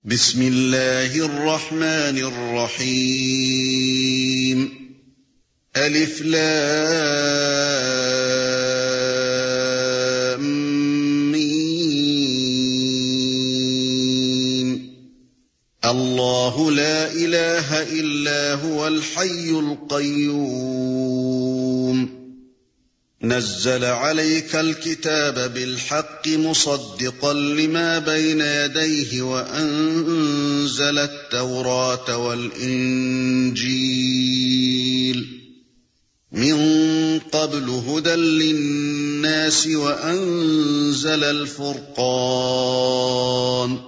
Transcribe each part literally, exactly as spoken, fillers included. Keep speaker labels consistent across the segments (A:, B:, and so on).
A: بسم الله الرحمن الرحيم ألف لام ميم الله لا إله إلا هو الحي القيوم نزل عليك الكتاب بالحق مصدقا لما بين يديه وأنزل التوراة والإنجيل من قبل هدى للناس وأنزل الفرقان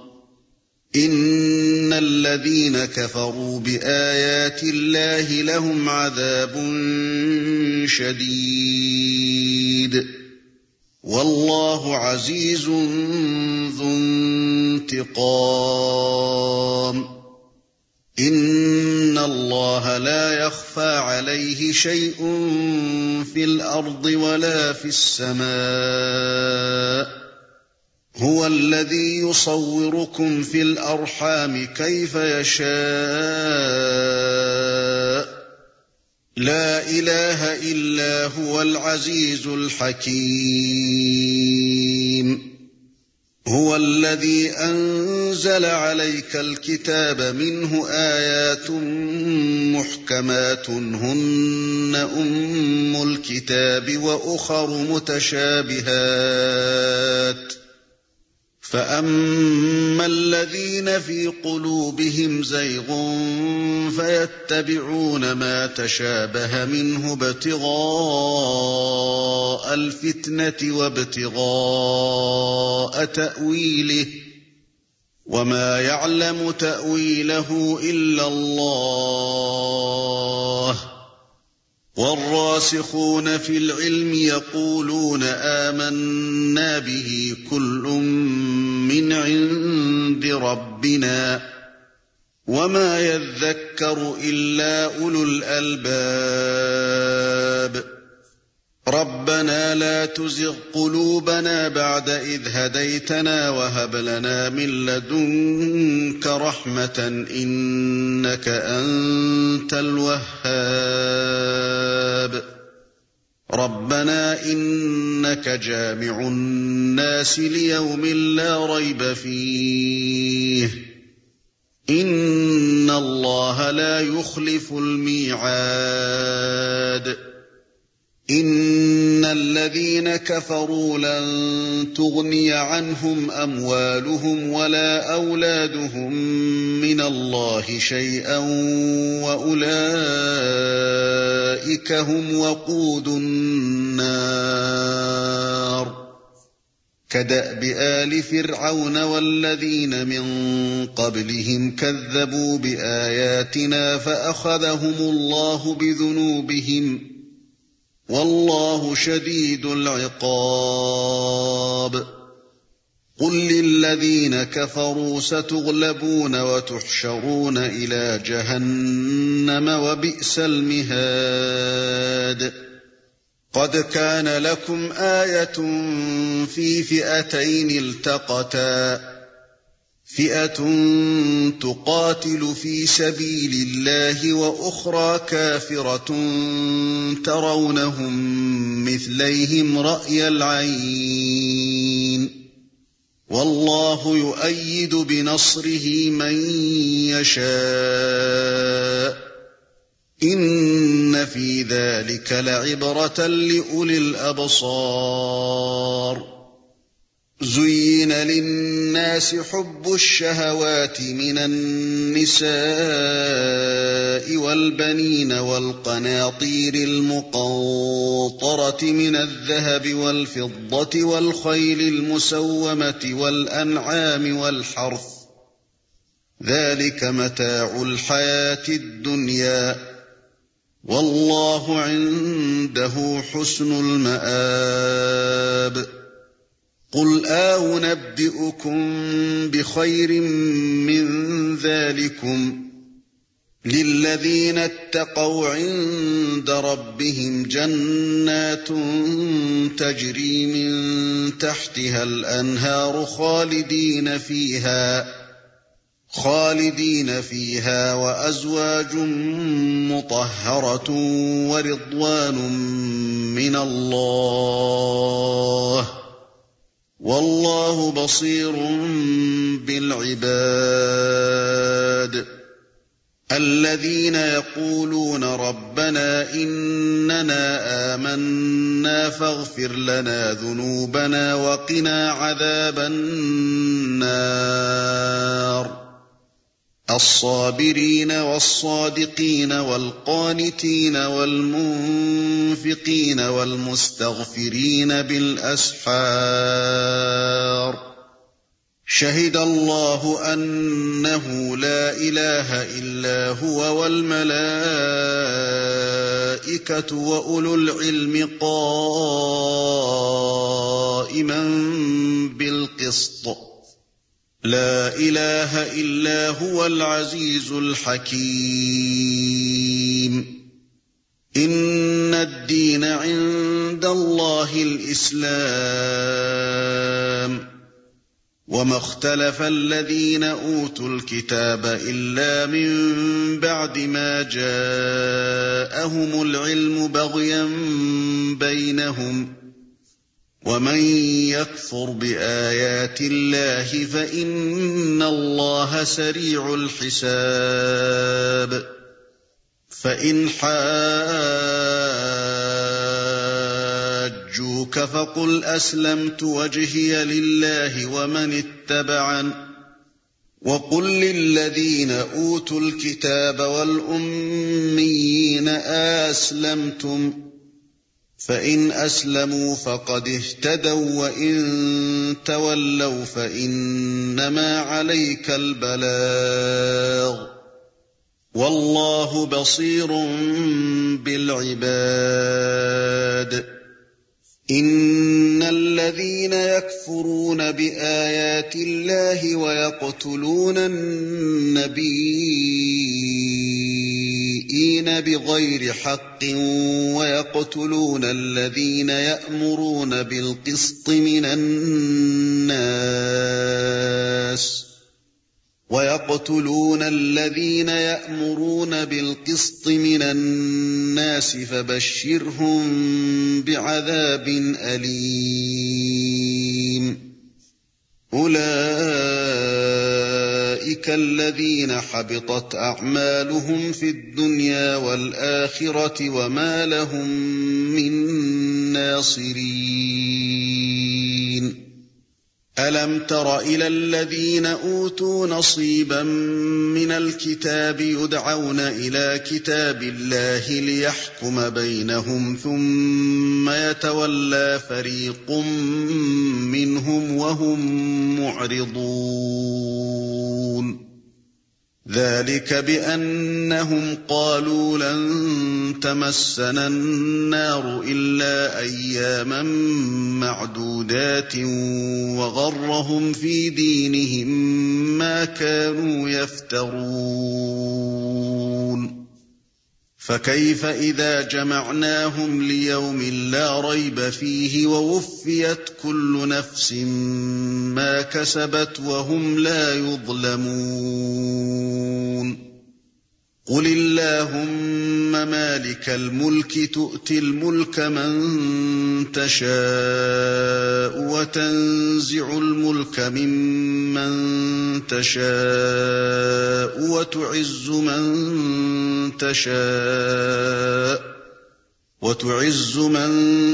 A: إن الذين كفروا بآيات الله لهم عذاب شديد والله عزيز ذو انتقام إن الله لا يخفى عليه شيء في الأرض ولا في السماء هو الذي يصوركم في الأرحام كيف يشاء لا إله إلا هو العزيز الحكيم هو الذي أنزل عليك الكتاب منه آيات محكمات هن أم الكتاب وأخر متشابهات فأما الذين في قلوبهم زيغ فيتبعون ما تشابه منه ابتغاء الفتنة وابتغاء تأويله وما يعلم تأويله إلا الله والراسخون في العلم يقولون آمنا به كل من عند ربنا وما يذكر إلا أولو الألباب ربنا لا تزغ قلوبنا بعد إذ هديتنا وهب لنا من لدنك رحمة إنك أنت الوهاب ربنا إنك جامع الناس ليوم لا ريب فيه إن الله لا يخلف الميعاد إن الذين كفروا لن تغني عنهم أموالهم ولا أولادهم من الله شيئا وأولئك هم وقود النار كدأب آل فرعون والذين من قبلهم كذبوا بآياتنا فأخذهم الله بذنوبهم والله شديد العقاب قل للذين كفروا ستغلبون وتحشرون إلى جهنم وبئس المهاد قد كان لكم آية في فئتين التقتا فئة تقاتل في سبيل الله وأخرى كافرة ترونهم مثليهم رأي العين والله يؤيد بنصره من يشاء إن في ذلك لعبرة لأولي الأبصار زين للناس حب الشهوات من النساء والبنين والقناطير المقنطرة من الذهب والفضة والخيل المسومة والأنعام والحرث ذلك متاع الحياة الدنيا والله عنده حسن المآب قل أنبئكم بخير من ذلكم للذين اتقوا عند ربهم جنات تجري من تحتها الأنهار خالدين فيها خالدين فيها وأزواج مطهرة ورضوان من الله والله بصير بالعباد الذين يقولون ربنا إننا آمنا فاغفر لنا ذنوبنا وقنا عذاب النار الصابرين والصادقين والقانتين والمنفقين والمستغفرين بالأسحار شهد الله أنه لا إله إلا هو والملائكة وأولو العلم قائما بالقسط لا إله إلا هو العزيز الحكيم إن الدين عند الله الإسلام وما اختلف الذين أوتوا الكتاب إلا من بعد ما جاءهم العلم بغيا بينهم ومن يكفر بآيات الله فإن الله سريع الحساب فإن حاجوك فقل أسلمت وجهي لله ومن اتبعن وقل للذين أوتوا الكتاب والأميين أسلمتم فإن أسلموا فقد اهتدوا وإن تولوا فإنما عليك البلاغ والله بصير بالعباد إن الذين يكفرون بآيات الله ويقتلون النبيين بغير حق ويقتلون الذين يأمرون بالقسط من الناس ويقتلون الذين يأمرون بالقسط من الناس فبشرهم بعذاب أليم أولئك الذين حبطت أعمالهم في الدنيا والآخرة وما لهم من ناصرين ألم تر إلى الذين أوتوا نصيبا من الكتاب يدعون إلى كتاب الله ليحكم بينهم ثم يتولى فريق منهم وهم معرضون ذلك بأنهم قالوا لن تمسنا النار إلا أياما معدودات وغرهم في دينهم ما كانوا يفترون فكيف إذا جمعناهم ليوم لا ريب فيه ووفيت كل نفس ما كسبت وهم لا يظلمون قل اللهم مالك الملك تؤتي الملك من تشاء وتنزع الملك ممن تشاء وتعز من تشاء وتعز من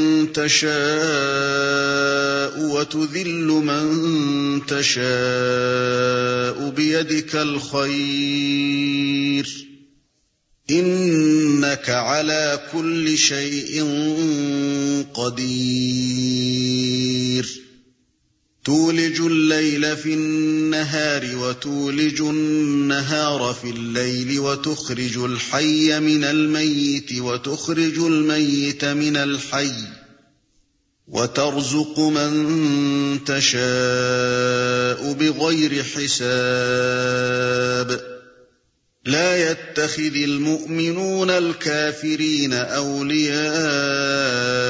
A: تشاء وتذل من تشاء بيدك الخير إنك على كل شيء قدير تولج الليل في النهار وتولج النهار في الليل وتخرج الحي من الميت وتخرج الميت من الحي وترزق من تشاء بغير حساب لا يتخذ المؤمنون الكافرين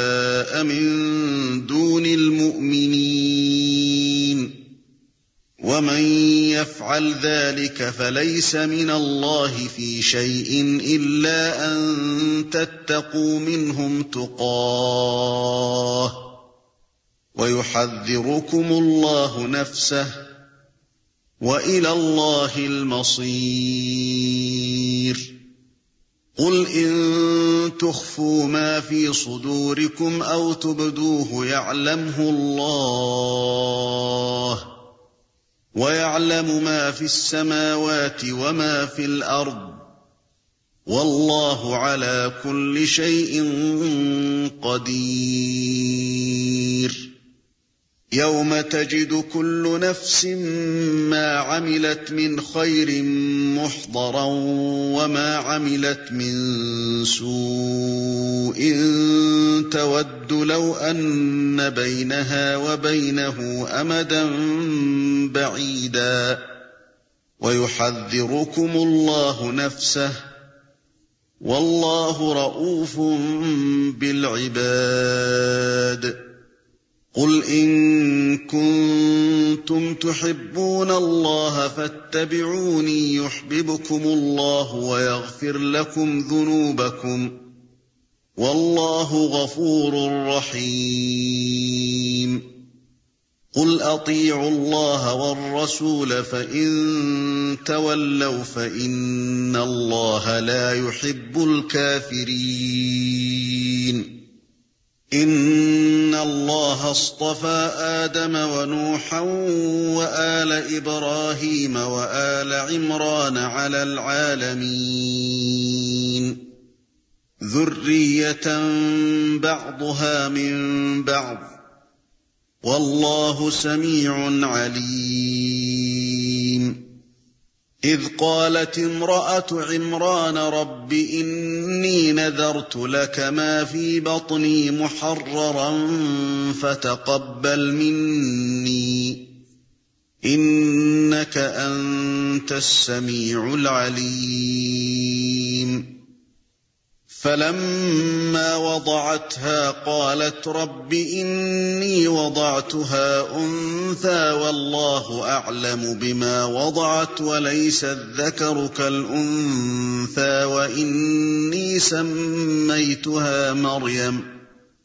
A: أولياء من دون المؤمنين ومن يفعل ذلك فليس من الله في شيء إلا أن تتقوا منهم تقاه ويحذركم الله نفسه وإلى الله المصير قل إن تخفوا ما في صدوركم أو تبدوه يعلمه الله ويعلم ما في السماوات وما في الأرض والله على كل شيء قدير يوم تجد كل نفس ما عملت من خير محضرا وما عملت من سوء تود لو أن بينها وبينه أمدا بعيدا ويحذركم الله نفسه والله رءوف بالعباد قل إن كنتم تحبون الله فاتبعوني يحببكم الله ويغفر لكم ذنوبكم والله غفور رحيم قل أطيعوا الله والرسول فإن تولوا فإن الله لا يحب الكافرين إن الله اصطفى آدم ونوحا وآل إبراهيم وآل عمران على العالمين ذرية بعضها من بعض والله سميع عليم إذ قالت امرأة عمران رب إني نذرت لك ما في بطني محررا فتقبل مني إنك أنت السميع العليم فلما وضعتها قالت رب إني وضعتها أنثى والله أعلم بما وضعت وليس الذكر كالأنثى وإني سميتها مريم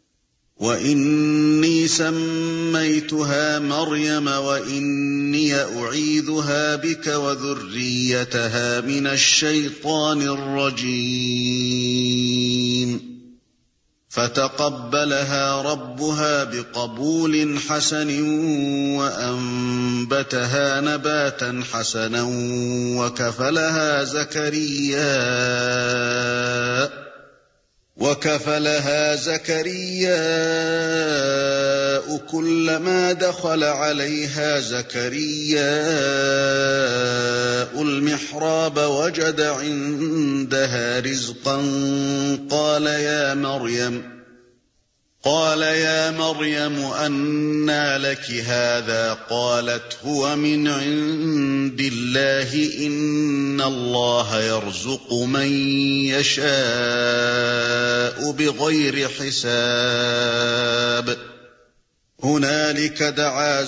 A: وإني سميتها مريم وإني أعيذها بك وذريتها من الشيطان الرجيم فتقبلها ربها بقبول حسن وأنبتها نباتا حسنا وكفلها زكريا وكفلها زكرياء كلما دخل عليها زكرياء المحراب وجد عندها رزقا قال يا مريم قال يا مريم أنى لك هذا قالت هو من عند الله إن الله يرزق من يشاء بغير حساب هنالك دعا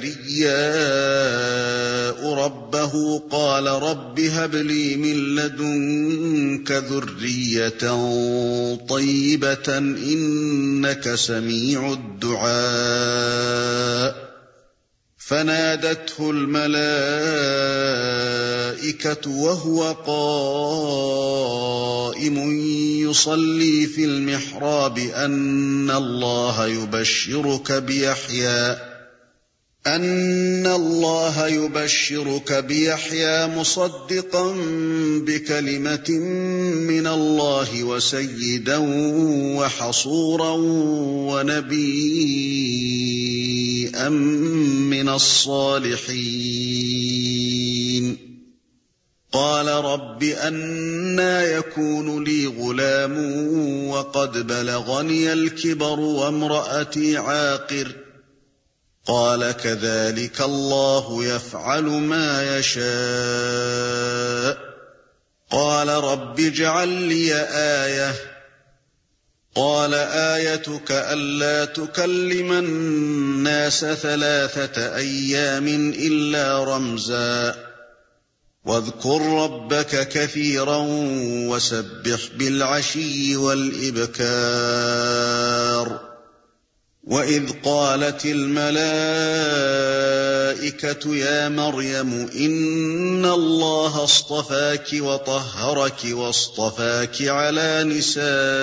A: زكرياء ربه قال رب هب لي من لدنك ذرية طيبة إنك سميع الدعاء فنادته الملائكة وهو قائم يصلي في المحراب أن الله يبشرك بيحيى أن الله يبشرك بيحيى مصدقا بكلمة من الله وسيدا وحصورا ونبيا من الصالحين قال رب أنى يكون لي غلام وقد بلغني الكبر وامرأتي عاقر قال كذلك الله يفعل ما يشاء قال رب اجعل لي آية قال آيتك ألا تكلم الناس ثلاثة أيام إلا رمزا واذكر ربك كثيرا وسبح بالعشي والإبكار وإذ قالت الملائكة يا مريم إن الله اصطفاك وطهرك واصطفاك على نساء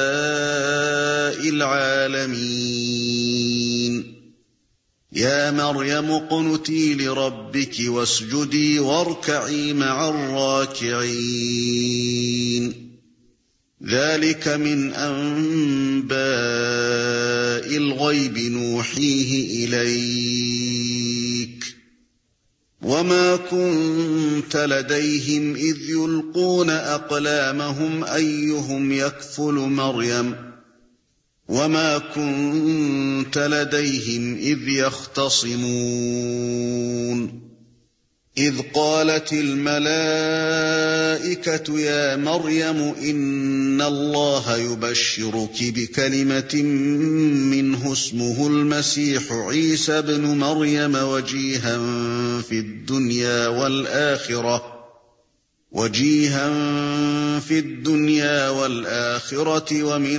A: العالمين يا مريم اقنتي لربك واسجدي واركعي مع الراكعين ذلك من أنباء الغيب نوحيه إليك وما كنت لديهم إذ يلقون أقلامهم أيهم يكفل مريم وما كنت لديهم إذ يختصمون إذ قالت الملائكة يا مريم إن الله يبشرك بكلمة منه اسمه المسيح عيسى ابن مريم وجيها في الدنيا والآخرة وجيها في الدنيا والآخرة ومن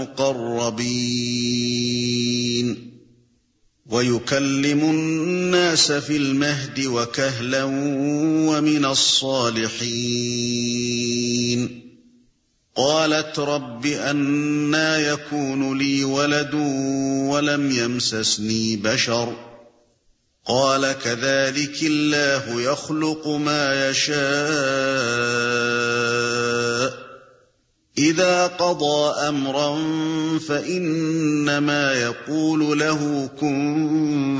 A: المقربين ويكلم الناس في المهد وكهلا ومن الصالحين قالت رب أنى يكون لي ولد ولم يمسسني بشر قال كذلك الله يخلق ما يشاء إذا قضى أمرا فإنما يقول له كن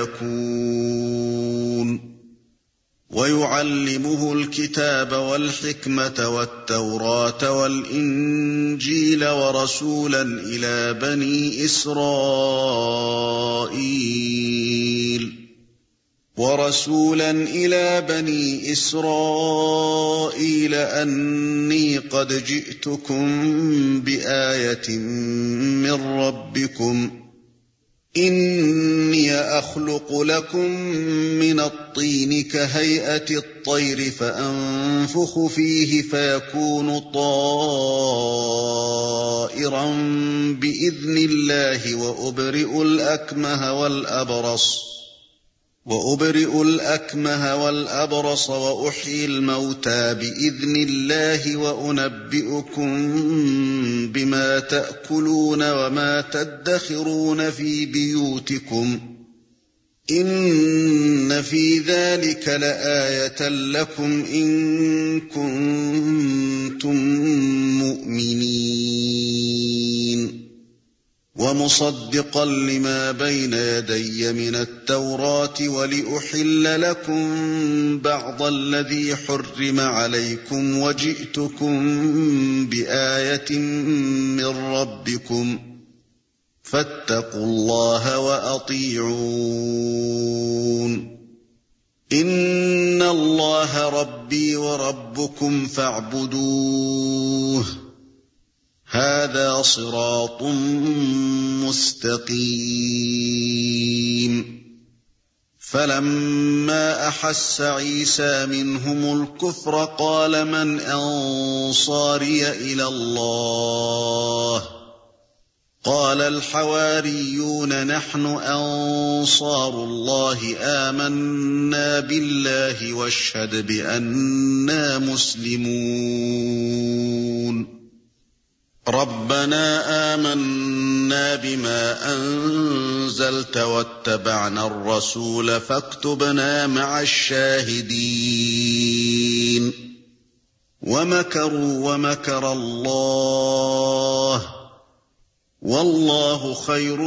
A: فيكون ويعلمه الكتاب والحكمة والتوراة والإنجيل ورسولا إلى بني إسرائيل ورسولا إلى بني إسرائيل أني قد جئتكم بآية من ربكم إني أخلق لكم من الطين كهيئة الطير فأنفخ فيه فيكون طائرا بإذن الله وأبرئ الأكمه والأبرص وأبرئ الأكمه والأبرص وأحيي الموتى بإذن الله وأنبئكم بما تأكلون وما تدخرون في بيوتكم إن في ذلك لآية لكم إن كنتم مؤمنين ومصدقا لما بين يدي من التوراة ولأحل لكم بعض الذي حرم عليكم وجئتكم بآية من ربكم فاتقوا الله وأطيعون إن الله ربي وربكم فاعبدوه هذا صراط مستقيم فلما أحس عيسى منهم الكفر قال من أنصاري إلى الله قال الحواريون نحن أنصار الله آمنا بالله واشهد بأننا مسلمون ربنا آمنا بما أنزلت واتبعنا الرسول فاكتبنا مع الشاهدين ومكروا ومكر الله والله خير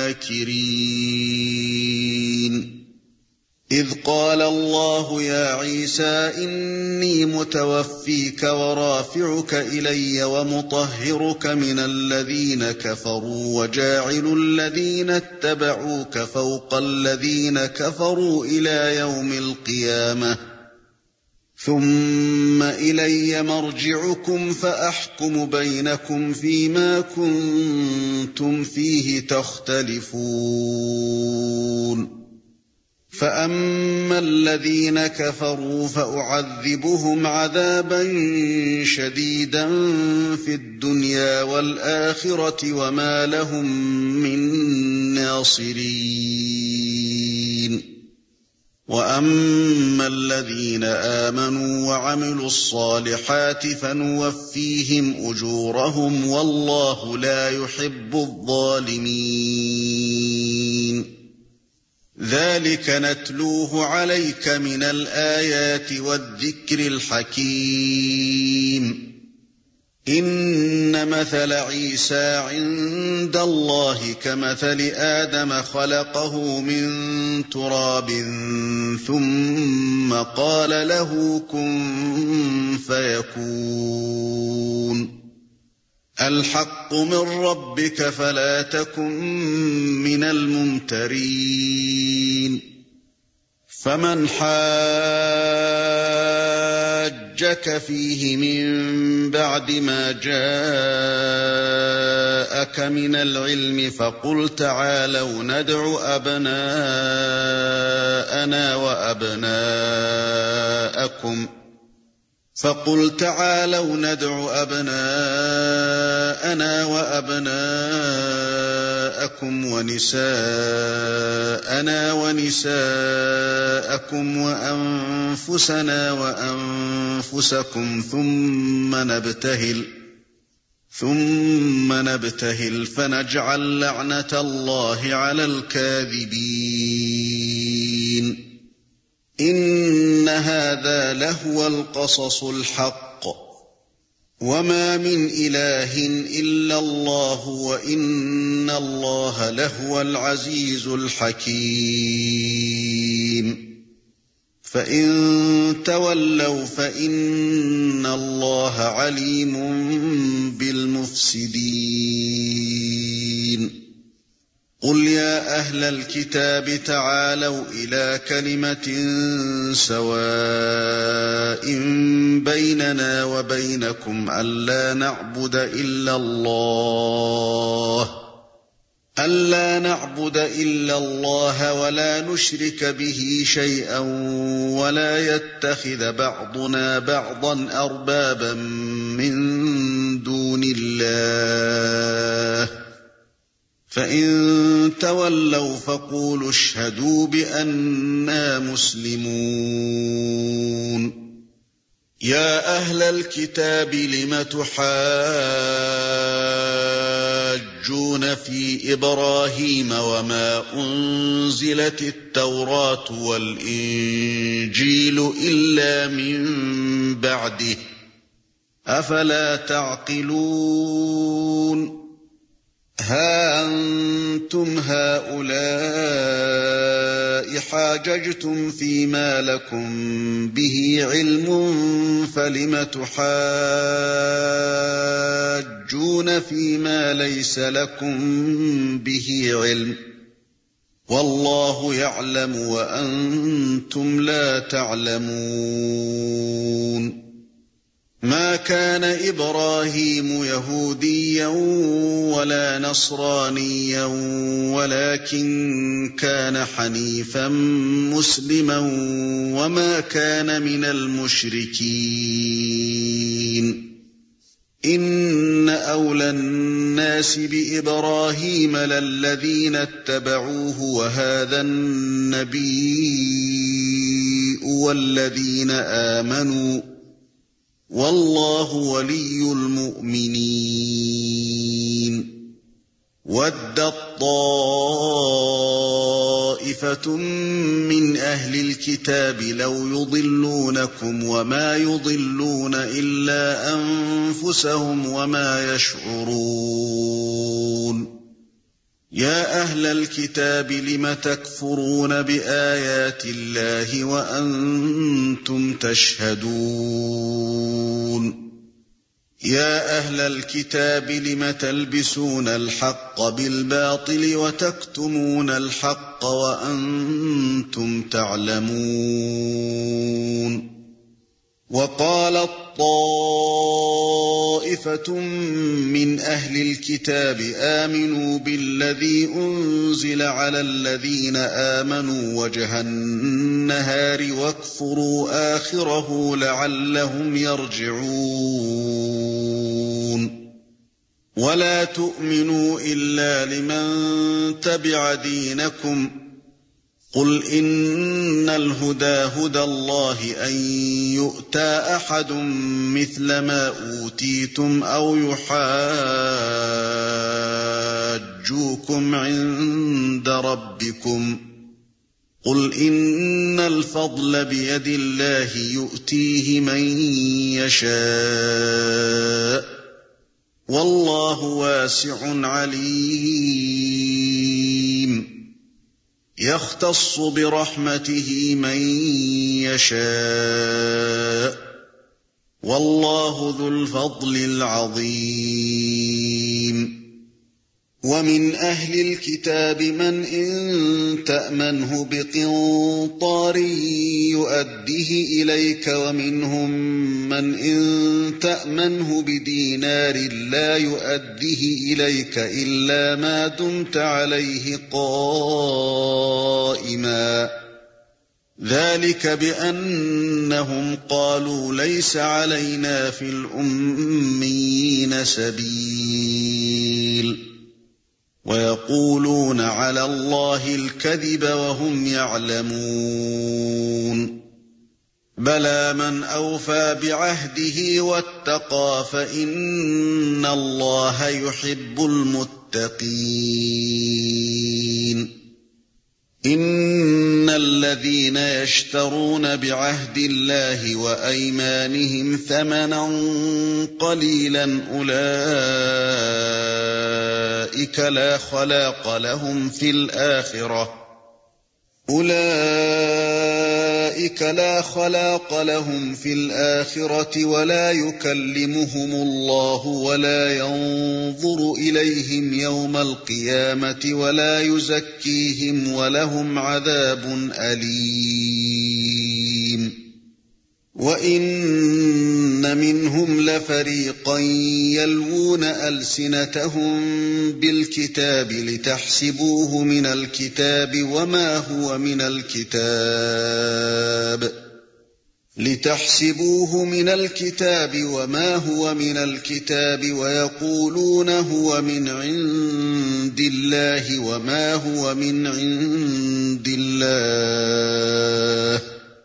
A: الماكرين إذ قال الله يا عيسى إني متوفيك ورافعك إلي ومطهرك من الذين كفروا وجاعل الذين اتبعوك فوق الذين كفروا إلى يوم القيامة ثم إلي مرجعكم فأحكم بينكم فيما كنتم فيه تختلفون فأما الذين كفروا فأعذبهم عذابا شديدا في الدنيا والآخرة وما لهم من ناصرين وأما الذين آمنوا وعملوا الصالحات فنوفيهم أجورهم والله لا يحب الظالمين ذلك نتلوه عليك من الآيات والذكر الحكيم إن مثل عيسى عند الله كمثل آدم خلقه من تراب ثم قال له كن فيكون الحق من ربك فلا تكن من الممترين فمن حاجك فيه من بعد ما جاءك من العلم فقل تعالوا ندع أبناءنا وأبناءكم فقل تعالوا ندع أبناءنا وأبناءكم ونساءنا ونساءكم وأنفسنا وأنفسكم ثم نبتهل ثم نبتهل فنجعل لعنة الله على الكاذبين إن هذا لهو القصص الحق وما من إله إلا الله وإن الله لهو العزيز الحكيم فإن تولوا فإن الله عليم بالمفسدين قل يا أهل الكتاب تعالوا إلى كلمة سواء بيننا وبينكم ألا نعبد إلا الله ألا نعبد إلا الله ولا نشرك به شيئا ولا يتخذ بعضنا بعضا أربابا من دون الله فإن تولوا فقولوا اشهدوا بأننا مسلمون يا أهل الكتاب لم تحاجون في إبراهيم وما أنزلت التوراة والإنجيل إلا من بعده أفلا تعقلون ها أنتم هؤلاء حاججتم فيما لكم به علم فلم تحاجون فيما ليس لكم به علم والله يعلم وأنتم لا تعلمون ما كان إبراهيم يهوديا ولا نصرانيا ولكن كان حنيفا مسلما وما كان من المشركين إن أولى الناس بإبراهيم للذين اتبعوه وهذا النبي والذين آمنوا والله ولي المؤمنين ودت طائفة من أهل الكتاب لو يضلونكم وما يضلون إلا أنفسهم وما يشعرون يا أهل الكتاب لم تكفرون بآيات الله وأنتم تشهدون يا أهل الكتاب لم تلبسون الحق بالباطل وتكتمون الحق وأنتم تعلمون وقالت طائفة من أهل الكتاب آمنوا بالذي أنزل على الذين آمنوا وجه النهار واكفروا آخره لعلهم يرجعون ولا تؤمنوا إلا لمن تبع دينكم قل إن الهدى هدى الله أن يؤتى أحد مثل ما أوتيتم أو يحاجوكم عند ربكم قل إن الفضل بيد الله يؤتيه من يشاء والله واسع عليم يختص برحمته من يشاء والله ذو الفضل العظيم ومن أهل الكتاب من إن تأمنه بقنطار يؤديه إليك ومنهم من إن تأمنه بدينار لا يؤديه إليك إلا ما دمت عليه قائما ذلك بأنهم قالوا ليس علينا في الأميين سبيل ويقولون على الله الكذب وهم يعلمون بلى من أوفى بعهده واتقى فإن الله يحب المتقين إن الذين يشترون بعهد الله وأيمانهم ثمنا قليلا أولئك لا خلاق لهم في الآخرة أولئك لا خلاق لهم في الآخرة ولا يكلمهم الله ولا ينظر إليهم يوم القيامة ولا يزكيهم ولهم عذاب أليم وإن منهم لفريقا يلوون ألسنتهم بالكتاب لتحسبوه من الكتاب وما هو من الكتاب لتحسبوه من الكتاب وما هو من الكتاب ويقولون هو من عند الله وما هو من عند الله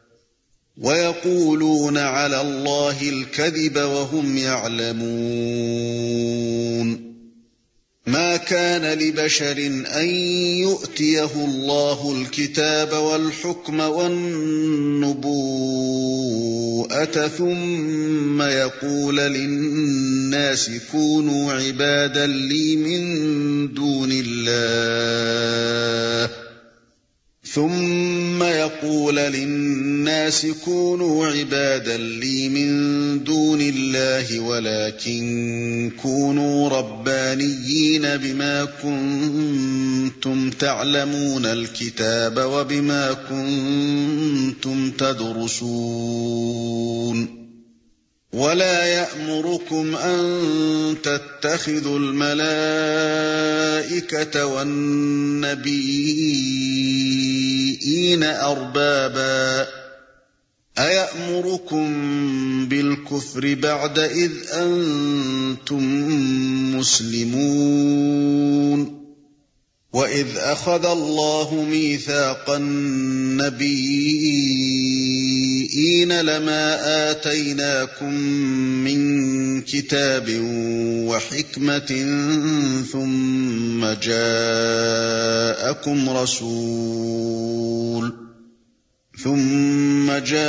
A: ويقولون على الله الكذب وهم يعلمون ما كان لبشر أن يؤتيه الله الكتاب والحكم والنبوءة ثم يقول للناس كونوا عبادا لي من دون الله ثم يقول للناس كونوا عبادا لي من دون الله ولكن كونوا ربانيين بما كنتم تعلمون الكتاب وبما كنتم تدرسون ولا يأمركم أن تتخذوا الملائكة والنبيين أربابا أيأمركم بالكفر بعد إذ أنتم مسلمون وإذ أخذ الله ميثاق النبيين لما آتيناكم من كتاب وحكمة ثم جاءكم رسول ثم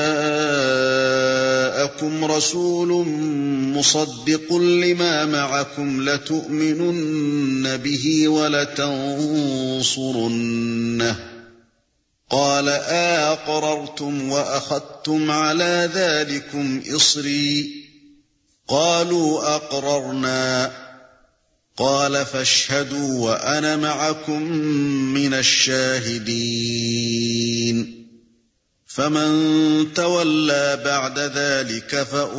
A: جاءكم رسول مصدق لما معكم لتؤمنن به ولتنصرنه قال أأقررتم وأخذتم على ذلكم إصري قالوا أقررنا قال فاشهدوا وأنا معكم من الشاهدين فمن تولى بعد ذلك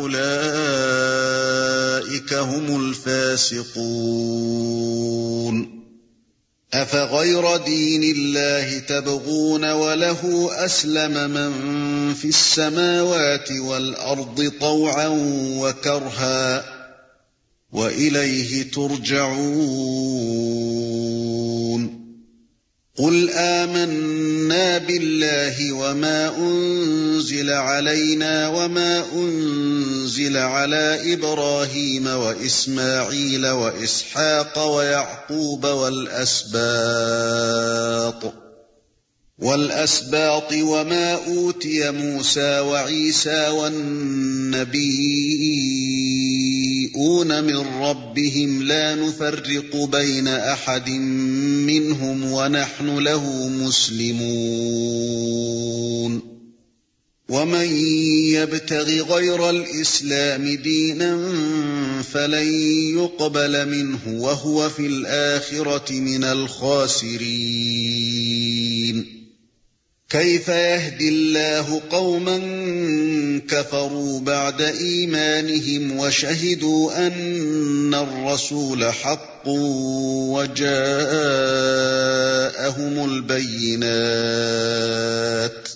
A: فأولئك هم الفاسقون أفغير دين الله تبغون وله أسلم من في السماوات والأرض طوعا وكرها وإليه ترجعون قل آمنا بالله وما أنزل علينا وما أنزل على إبراهيم وإسماعيل وإسحاق ويعقوب والأسباط والأسباط وما أوتي موسى وعيسى والنبيون من ربهم لا نفرق بين أحد منهم ونحن له مسلمون ومن يبتغ غير الإسلام دينا فلن يقبل منه وهو في الآخرة من الخاسرين كيف يهدي الله قوما كفروا بعد إيمانهم وشهدوا أن الرسول حق وجاءهم البينات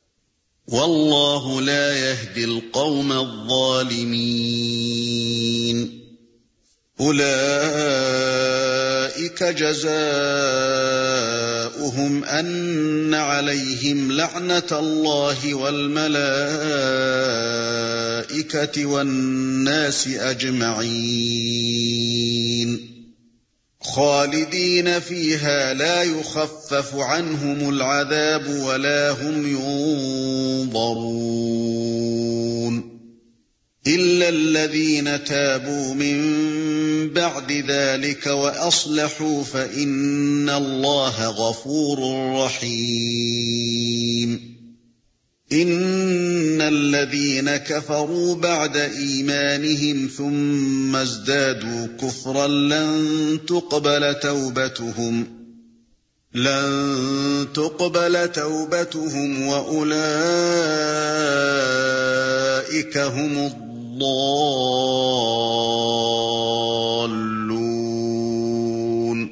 A: والله لا يهدي القوم الظالمين أولئك جزاؤهم أن عليهم لعنة الله والملائكة والناس أجمعين خالدين فيها لا يخفف عنهم العذاب ولا هم ينظرون إلا الذين تابوا من بعد ذلك وأصلحوا فإن الله غفور رحيم إن الذين كفروا بعد إيمانهم ثم ازدادوا كفرا لن تقبل توبتهم لن تقبل توبتهم وأولئك هم الضالون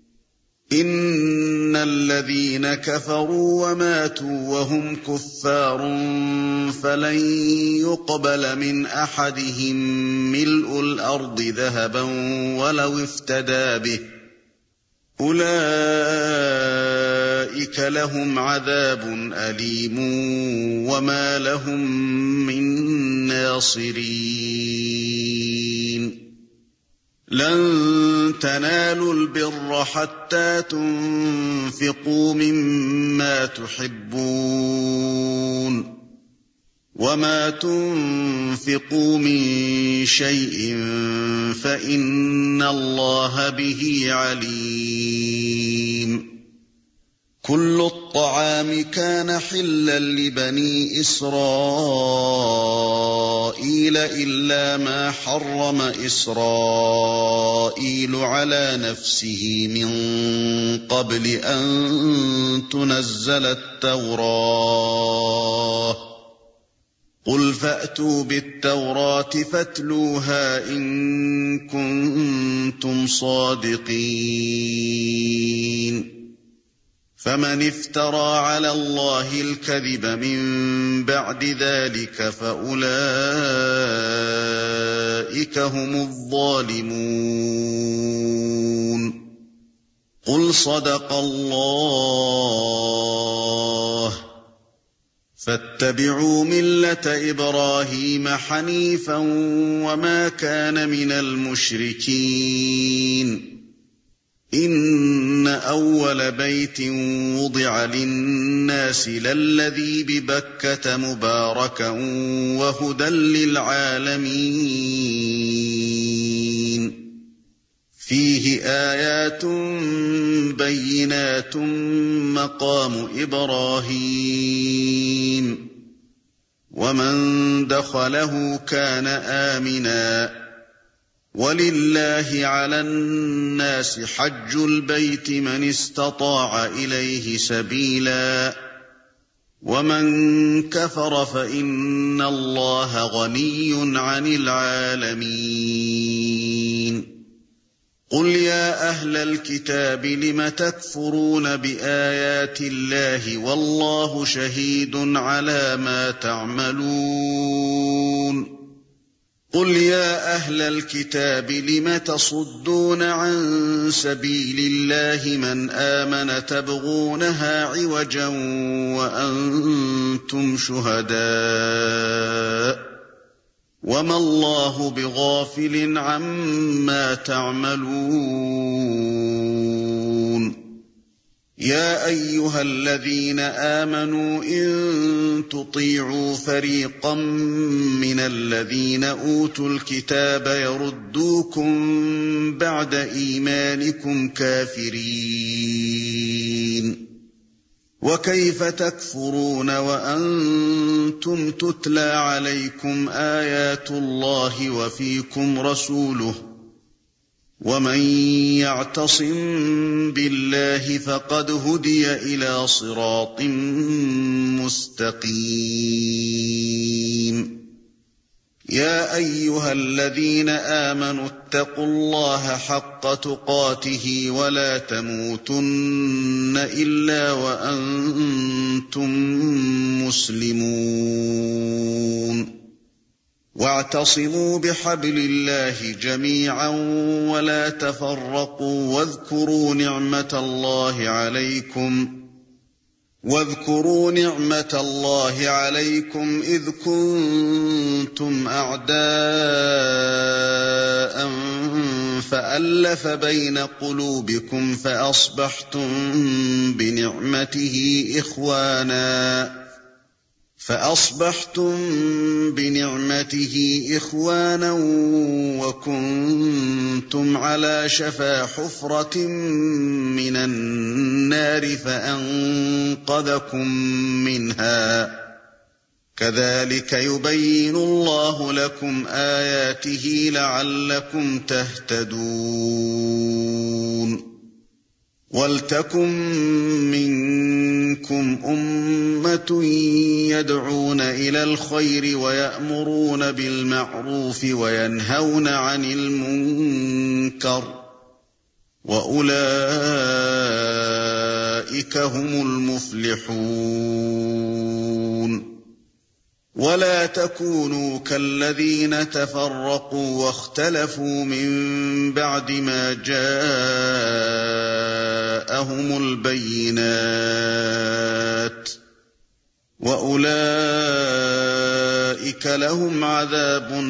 A: إن الذين كفروا وماتوا وهم كفار فلن يقبل من أحدهم ملء الأرض ذهبا ولو افتدى به أولئك لهم عذاب أليم وما لهم من ناصرين لن تنالوا البر حتى تنفقوا مما تحبون وما تنفقوا من شيء فإن الله به عليم كل الطعام كان حلا لبني إسرائيل إلا ما حرم إسرائيل على نفسه من قبل أن تنزل التوراة قل فأتوا بالتوراة فاتلوها إن كنتم صادقين فمن افترى على الله الكذب من بعد ذلك فأولئك هم الظالمون قل صدق الله فاتبعوا ملة إبراهيم حنيفا وما كان من المشركين إن أول بيت وضع للناس للذي ببكة مباركا وهدى للعالمين فيه آيات بينات مقام إبراهيم ومن دخله كان آمناً ولله على الناس حج البيت من استطاع إليه سبيلا ومن كفر فإن الله غني عن العالمين قل يا أهل الكتاب لم تكفرون بآيات الله والله شهيد على ما تعملون قل يا أهل الكتاب لم تصدون عن سبيل الله من آمن تبغونها عوجا وأنتم شهداء وما الله بغافل عما تعملون يا أيها الذين آمنوا إن تطيعوا فريقا من الذين أوتوا الكتاب يردوكم بعد إيمانكم كافرين وكيف تكفرون وأنتم تتلى عليكم آيات الله وفيكم رسوله ومن يعتصم بالله فقد هدي إلى صراط مستقيم يا أيها الذين آمنوا اتقوا الله حق تقاته ولا تموتن إلا وأنتم مسلمون واعتصموا بحبل الله جميعا ولا تفرقوا واذكروا نعمة الله عليكم واذكروا نعمة الله عليكم إذ كنتم أعداء فألف بين قلوبكم فأصبحتم بنعمته إخوانا فأصبحتم بنعمته إخوانا وكنتم على شفا حفرة من النار فأنقذكم منها كذلك يبين الله لكم آياته لعلكم تهتدون وَلْتَكُن مِّنكُمْ أُمَّةٌ يَدْعُونَ إِلَى الْخَيْرِ وَيَأْمُرُونَ بِالْمَعْرُوفِ وَيَنْهَوْنَ عَنِ الْمُنكَرِ وَأُولَئِكَ هُمُ الْمُفْلِحُونَ وَلَا تَكُونُوا كَالَّذِينَ تَفَرَّقُوا وَاخْتَلَفُوا مِن بَعْدِ مَا جَاءَهُمُ الْبَيِّنَاتُ وَأُولَئِكَ لَهُمْ عَذَابٌ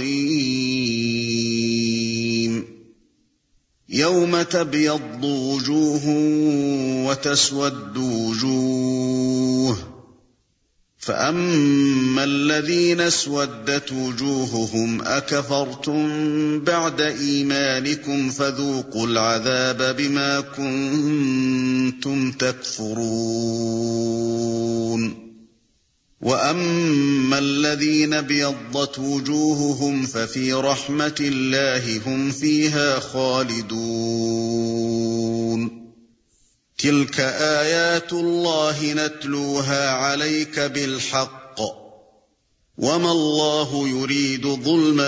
A: عَظِيمٌ يَوْمَ تَبْيَضُّ وُجُوهٌ وَتَسْوَدُّ وُجُوهٌ فَأَمَّا الَّذِينَ اسْوَدَّتْ وُجُوهُهُمْ أَكَفَرْتُمْ بَعْدَ إِيمَانِكُمْ فَذُوقُوا الْعَذَابَ بِمَا كُنتُمْ تَكْفُرُونَ وَأَمَّا الَّذِينَ ابْيَضَّتْ وُجُوهُهُمْ فَفِي رَحْمَةِ اللَّهِ هُمْ فِيهَا خَالِدُونَ تِلْكَ آيَاتُ اللَّهِ نَتْلُوهَا عَلَيْكَ بِالْحَقِّ وَمَا اللَّهُ يُرِيدُ ظُلْمًا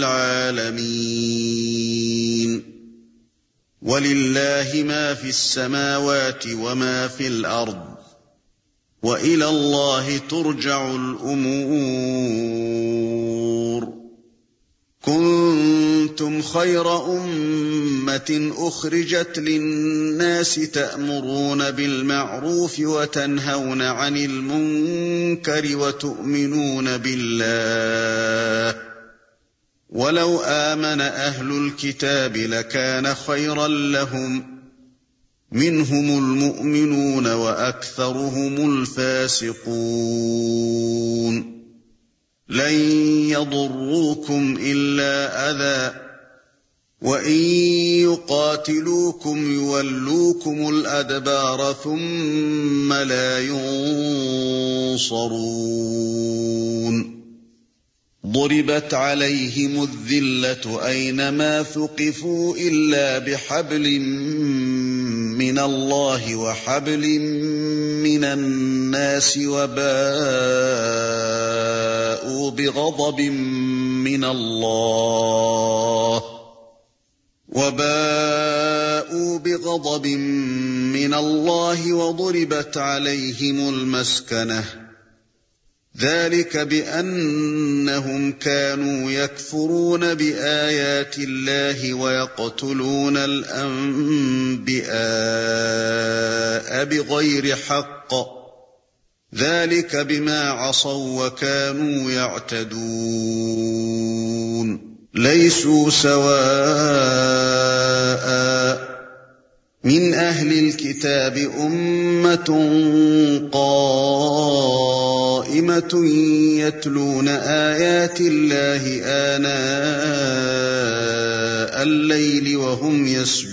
A: لِلْعَالَمِينَ وَلِلَّهِ مَا فِي السَّمَاوَاتِ وَمَا فِي الْأَرْضِ وَإِلَى اللَّهِ تُرْجَعُ الْأُمُورُ كُنتُمْ خَيْرَ أُمَّةٍ أُخْرِجَتْ لِلنَّاسِ تَأْمُرُونَ بِالْمَعْرُوفِ وَتَنْهَوْنَ عَنِ الْمُنكَرِ وَتُؤْمِنُونَ بِاللَّهِ وَلَوْ آمَنَ أَهْلُ الْكِتَابِ لَكَانَ خَيْرًا لَّهُمْ مِنْهُمُ الْمُؤْمِنُونَ وَأَكْثَرُهُمُ الْفَاسِقُونَ لَن يَضُرُّوكُمْ إِلَّا أَذًى وَإِن يُقَاتِلُوكُمْ يُوَلُّوكُمُ الْأَدْبَارَ ثُمَّ لَا يُنصَرُونَ ضُرِبَتْ عَلَيْهِمُ الذِّلَّةُ أَيْنَمَا ثُقِفُوا إِلَّا بِحَبْلٍ مِّنَ اللَّهِ وَحَبْلٍ مِّنَ من الناس وباءوا بغضب من الله وباءوا بغضب من الله وضربت عليهم المسكنة ذلك بأنهم كانوا يكفرون بآيات الله ويقتلون الأنبياء بغير حق ذلك بما عصوا وكانوا يعتدون ليسوا سواء من أهل الكتاب أمة قائمة يتلون آيات الله آناء الليل وهم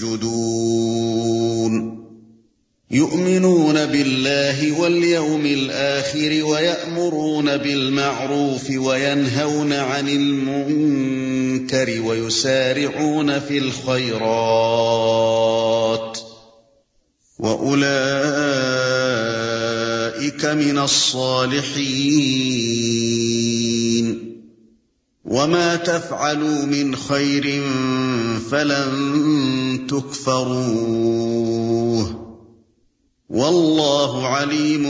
A: يسجدون يؤمنون بالله واليوم الآخر ويأمرون بالمعروف وينهون عن المنكر ويسارعون في الخيرات وأولئك من الصالحين وما تفعلوا من خير فلن تكفروه والله عليم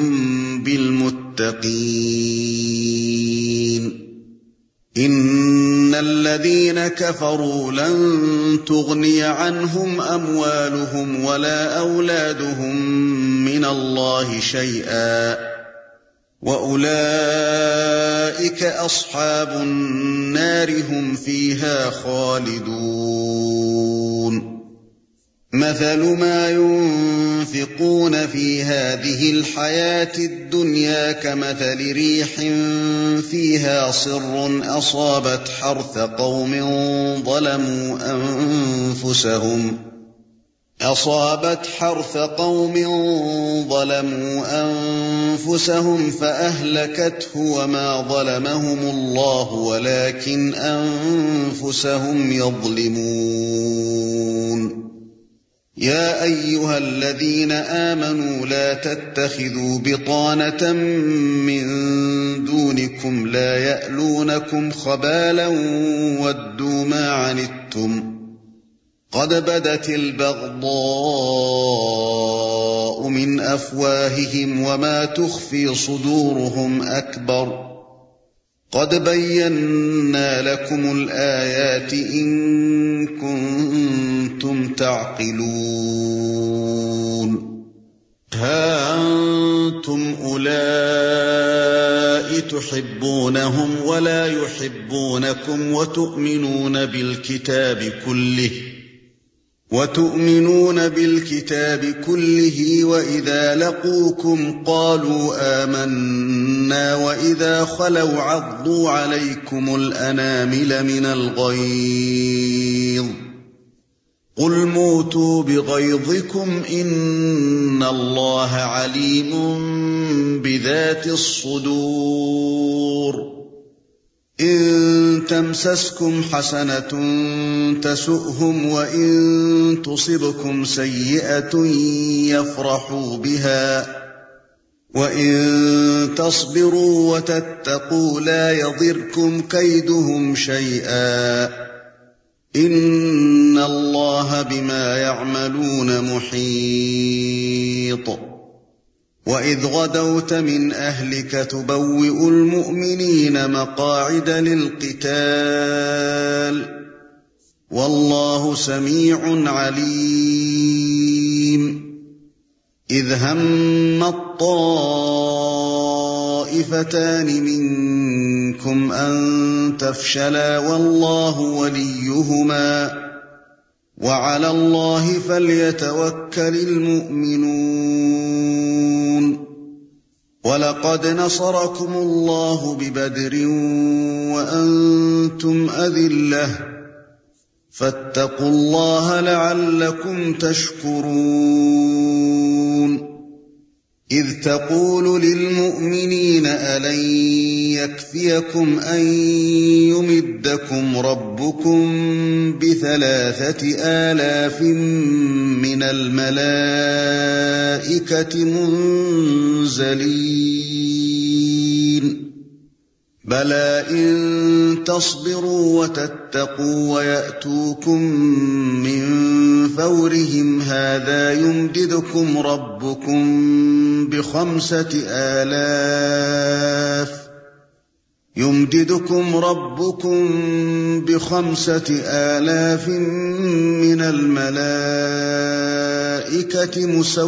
A: بالمتقين إن الذين كفروا لن تغني عنهم أموالهم ولا أولادهم من الله شيئا وأولئك أصحاب النار هم فيها خالدون مثل ما ينفقون في هذه الحياة الدنيا كمثل ريح فيها صر أصابت حرث قوم ظلموا أنفسهم أصابت حرث قوم ظلموا أنفسهم فأهلكته وما ظلمهم الله ولكن أنفسهم يظلمون يا أيها الذين آمنوا لا تتخذوا بطانة من دونكم لا يألونكم خبالا ودوا ما عنتم قد بدت البغضاء من أفواههم وما تخفي صدورهم أكبر قد بينا لكم الآيات إن كنتم تعقلون ها أنتم أولئك تحبونهم ولا يحبونكم وتؤمنون بالكتاب كله وتؤمنون بالكتاب كله وإذا لقوكم قالوا آمنا وإذا خلوا عضوا عليكم الأنامل من الغيظ قل موتوا بغيظكم إن الله عليم بذات الصدور إن تمسسكم حسنة تسؤهم وإن تصبكم سيئة يفرحوا بها وإن تصبروا وتتقوا لا يضركم كيدهم شيئا إن الله بما يعملون محيط وإذ غدوت من أهلك تبوئ المؤمنين مقاعد للقتال والله سميع عليم إذ هم الطائفتان منكم أن تفشلا والله وليهما وعلى الله فليتوكل المؤمنون ولقد نصركم الله ببدر وأنتم أذلة فاتقوا الله لعلكم تشكرون إذ تقول للمؤمنين ألن يكفيكم أن يمدكم ربكم بثلاثة آلاف من الملائكة منزلين بلى إن تصبروا وتتقوا ويأتوكم من فورهم هذا يمددكم ربكم بخمسة آلاف يمددكم ربكم بخمسة آلاف من الملائكة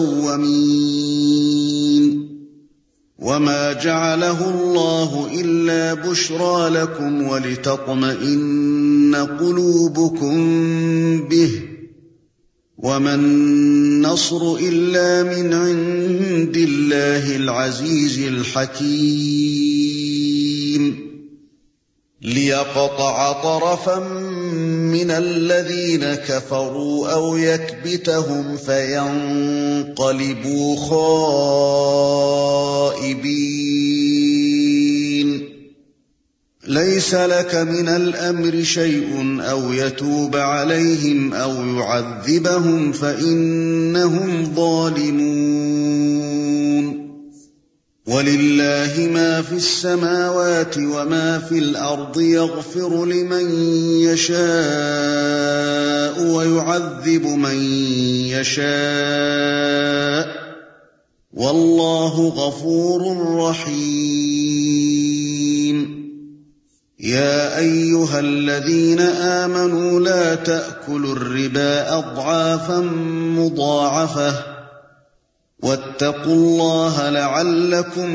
A: مسومين وما جعله الله إلا بشرى لكم ولتطمئن قلوبكم به وما النصر إلا من عند الله العزيز الحكيم ليقطع طرفا من الذين كفروا أو يكبتهم فينقلبوا خائبين ليس لك من الأمر شيء أو يتوب عليهم أو يعذبهم فإنهم ظالمون ولله ما في السماوات وما في الأرض يغفر لمن يشاء ويعذب من يشاء والله غفور رحيم يا أيها الذين آمنوا لا تأكلوا الربا أضعافا مضاعفة واتقوا الله لعلكم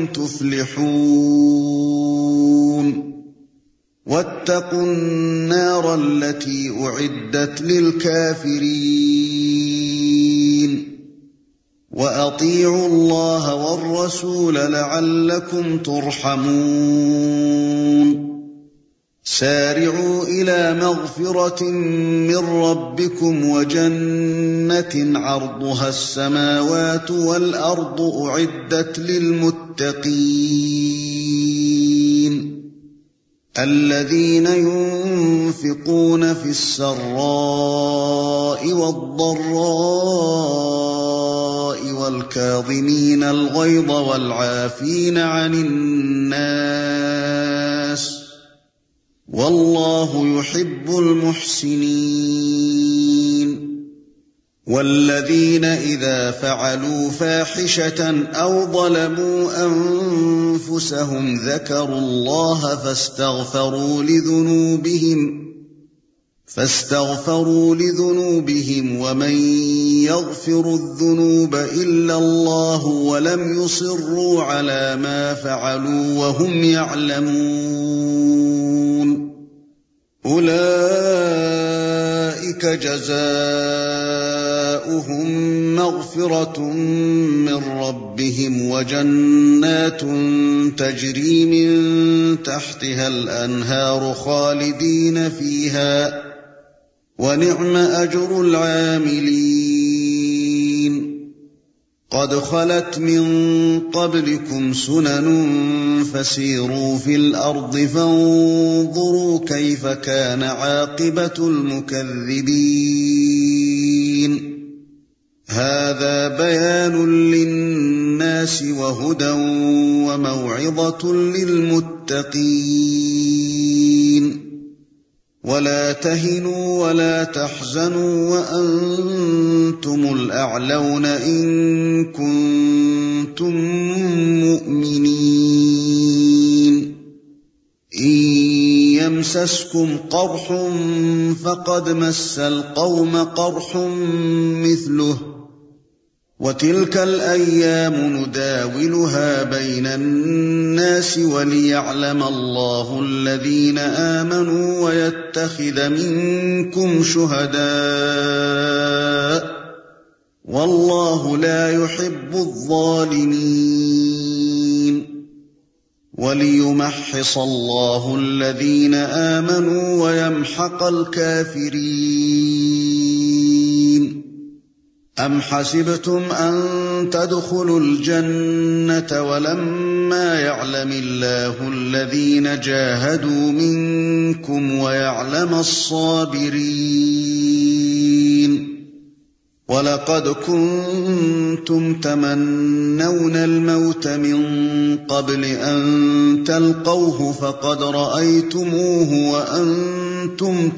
A: تفلحون واتقوا النار التي أعدت للكافرين وأطيعوا الله والرسول لعلكم ترحمون سارعوا إلى مغفرة من ربكم وجنة عرضها السماوات والأرض أعدت للمتقين الذين ينفقون في السراء والضراء والكاظمين الغيظ والعافين عن الناس والله يحب المحسنين والذين إذا فعلوا فاحشة أو ظلموا أنفسهم ذكروا الله فاستغفروا لذنوبهم فاستغفروا لذنوبهم ومن يغفر الذنوب إلا الله ولم يصروا على ما فعلوا وهم يعلمون أولئك جزاؤهم مغفرة من ربهم وجنات تجري من تحتها الأنهار خالدين فيها ونعم أجر العاملين قد خلت من قبلكم سنن فسيروا في الأرض فانظروا كيف كان عاقبة المكذبين هذا بيان للناس وهدى وموعظة للمتقين ولا تهنوا ولا تحزنوا وأنتم الأعلون إن كنتم مؤمنين إن يمسسكم قرح فقد مس القوم قرح مثله وتلك الأيام نداولها بين الناس وليعلم الله الذين آمنوا ويتخذ منكم شهداء والله لا يحب الظالمين وليمحص الله الذين آمنوا ويمحق الكافرين أَمْ حَسِبْتُمْ أَن تَدْخُلُوا الْجَنَّةَ وَلَمَّا يَعْلَمِ اللَّهُ الَّذِينَ جَاهَدُوا مِنكُمْ وَيَعْلَمَ الصَّابِرِينَ وَلَقَدْ كُنتُمْ تَمَنَّوْنَ الْمَوْتَ مِن قَبْلِ أَن تَلْقَوْهُ فَقَدْ رَأَيْتُمُوهُ وَأَنتُمْ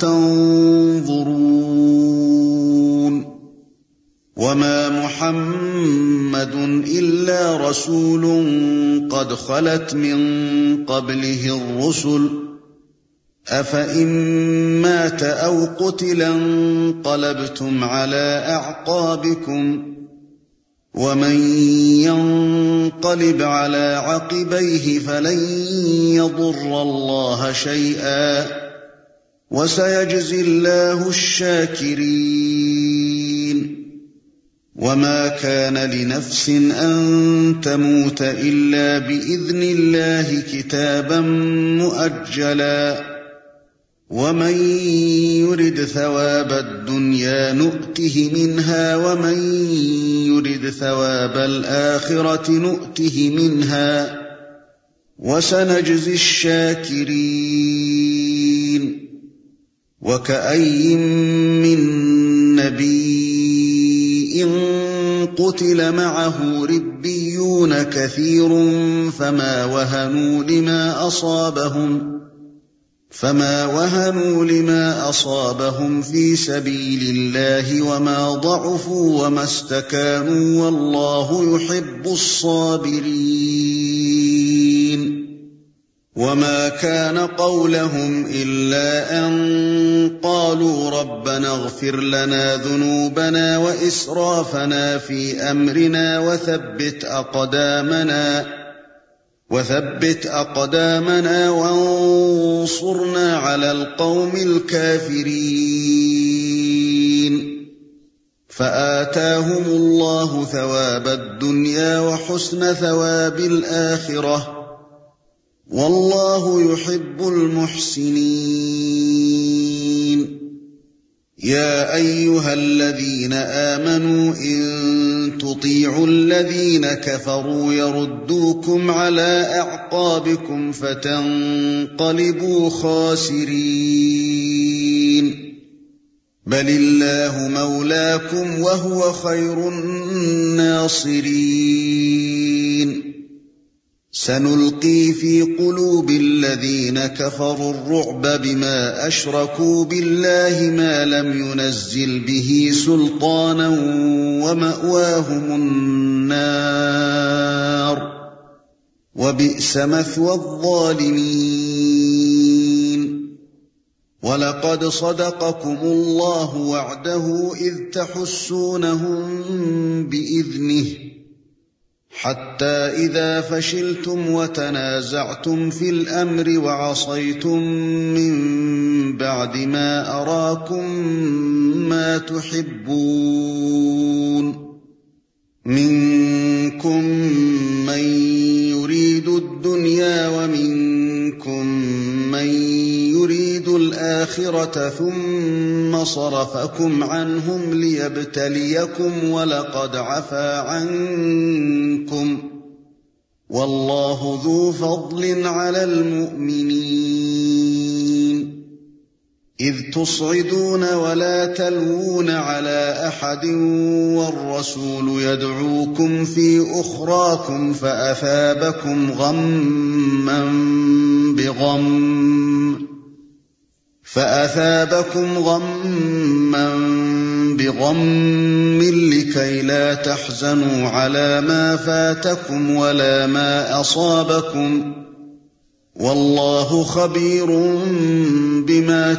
A: تَنظُرُونَ وَمَا مُحَمَّدٌ إِلَّا رَسُولٌ قَدْ خَلَتْ مِن قَبْلِهِ الرُّسُلُ أَفَإِن مَّاتَ أَوْ قُتِلَ انقَلَبْتُمْ عَلَىٰ أَعْقَابِكُمْ وَمَن يَنقَلِبْ عَلَىٰ عَقِبَيْهِ فَلَن يَضُرَّ اللَّهَ شَيْئًا وَسَيَجْزِي اللَّهُ الشَّاكِرِينَ وَمَا كَانَ لِنَفْسٍ أَن تَمُوتَ إِلَّا بِإِذْنِ اللَّهِ كِتَابًا مُّؤَجَّلًا وَمَن يُرِدْ ثَوَابَ الدُّنْيَا نُؤْتِهِ مِنْهَا وَمَن يُرِدْ ثَوَابَ الْآخِرَةِ نُؤْتِهِ مِنْهَا وَسَنَجْزِي الشَّاكِرِينَ وَكَأَيٍّن مِّن نَّبِيٍّ قُتِلَ مَعَهُ رِبِّيُّونَ كَثِيرٌ فَمَا وَهَنُوا لِمَا أَصَابَهُمْ فما وهنوا لما أصابهم في سبيل الله وما ضعفوا وما استكانوا والله يحب الصابرين وما كان قولهم إلا أن قالوا ربنا اغفر لنا ذنوبنا وإسرافنا في أمرنا وثبت أقدامنا وثبت أقدامنا وانصرنا على القوم الكافرين فآتاهم الله ثواب الدنيا وحسن ثواب الآخرة والله يحب المحسنين يا أيها الذين آمنوا إن تطيعوا الذين كفروا يردوكم على أعقابكم فتنقلبوا خاسرين بل الله مولاكم وهو خير الناصرين سنلقي في قلوب الذين كفروا الرعب بما أشركوا بالله ما لم ينزل به سلطانا ومأواهم النار وبئس مثوى الظالمين ولقد صدقكم الله وعده إذ تحسونهم بإذنه حتى إذا فشلتم وتنازعتم في الأمر وعصيتم من بعد ما أراكم ما تحبون منكم من يريد الدنيا ومنكم من يريد الآخرة ثم صرفكم عنهم ليبتليكم ولقد عفا عنكم والله ذو فضل على المؤمنين إذ تصعدون ولا تلوون على أحد والرسول يدعوكم في أخراكم فأثابكم غما بغم فأثابكم غما بغم لكي لا تحزنوا على ما فاتكم ولا ما أصابكم والله خبير بما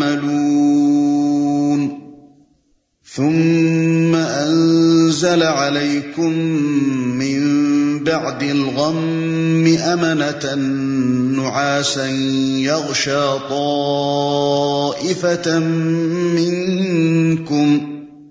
A: تعملون ثم أنزل عليكم من بعد الغم أمنة نعاسا يغشى طائفة منكم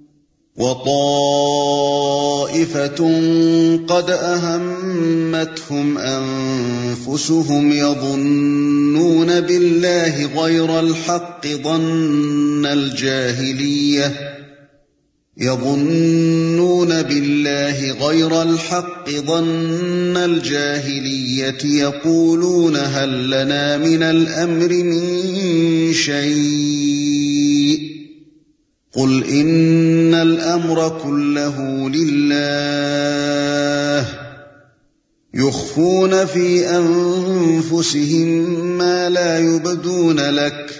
A: وطائفة قد أهمتهم أنفسهم يظنون بالله غير الحق ظن الجاهلية يظنون بالله غير الحق ظن الجاهلية يقولون هل لنا من الأمر من شيء قل إن الأمر كله لله يخفون في أنفسهم ما لا يبدون لك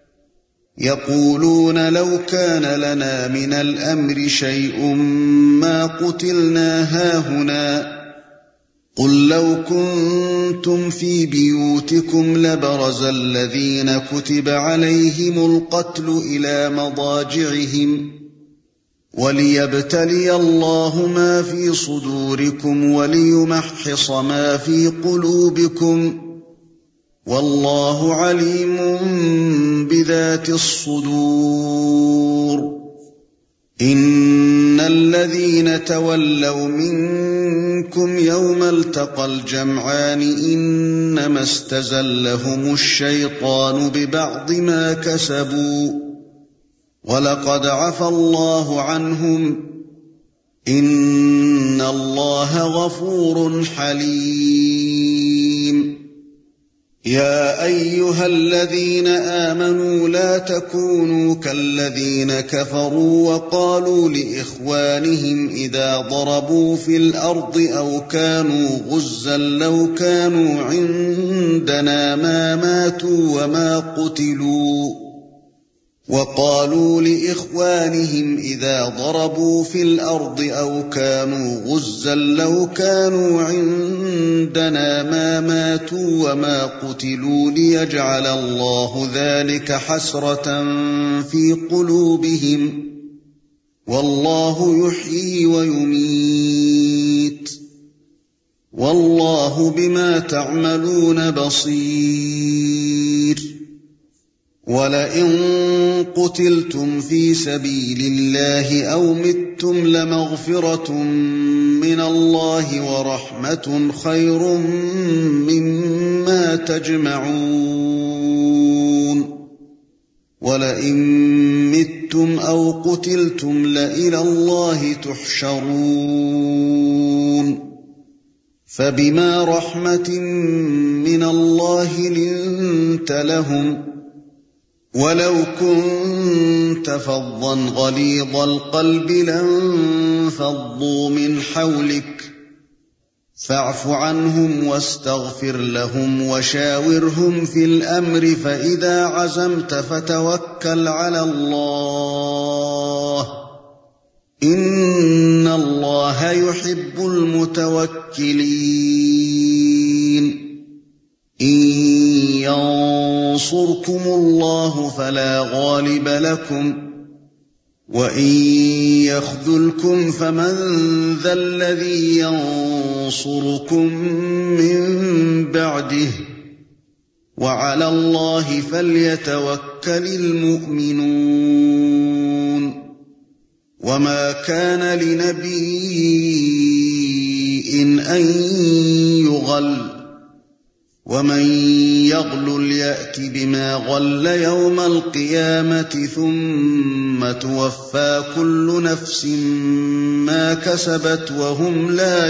A: يقولون لو كان لنا من الأمر شيء ما قتلنا هاهنا قل لو كنتم في بيوتكم لبرز الذين كتب عليهم القتل إلى مضاجعهم وليبتلي الله ما في صدوركم وليمحص ما في قلوبكم والله عليم بذات الصدور إن الذين تولوا منكم يوم التقى الجمعان إنما استزلهم الشيطان ببعض ما كسبوا ولقد عفى الله عنهم إن الله غفور حليم يا أيها الذين آمنوا لا تكونوا كالذين كفروا وقالوا لإخوانهم إذا ضربوا في الأرض أو كانوا غزا لو كانوا عندنا ما ماتوا وما قتلوا وقالوا لإخوانهم إذا ضربوا في الأرض أو كانوا غزا لو كانوا عندنا ما ماتوا وما قتلوا ليجعل الله ذلك حسرة في قلوبهم والله يحيي ويميت والله بما تعملون بصير ولئن قتلتم في سبيل الله أو متم لمغفرة من الله ورحمة خير مما تجمعون ولئن متم أو قتلتم لإلى الله تحشرون فبما رحمة من الله لنت لهم ولو كنت فظا غليظ القلب لانفضوا من حولك فاعف عنهم واستغفر لهم وشاورهم في الأمر فإذا عزمت فتوكل على الله إن الله يحب المتوكلين إن ينصركم الله فلا غالب لكم وإن يخذلكم فمن ذا الذي ينصركم من بعده وعلى الله فليتوكل المؤمنون وما كان لنبي أن يغل ومن يغلل يأت بما غل يوم القيامة ثم توفى كل نفس ما كسبت وهم لا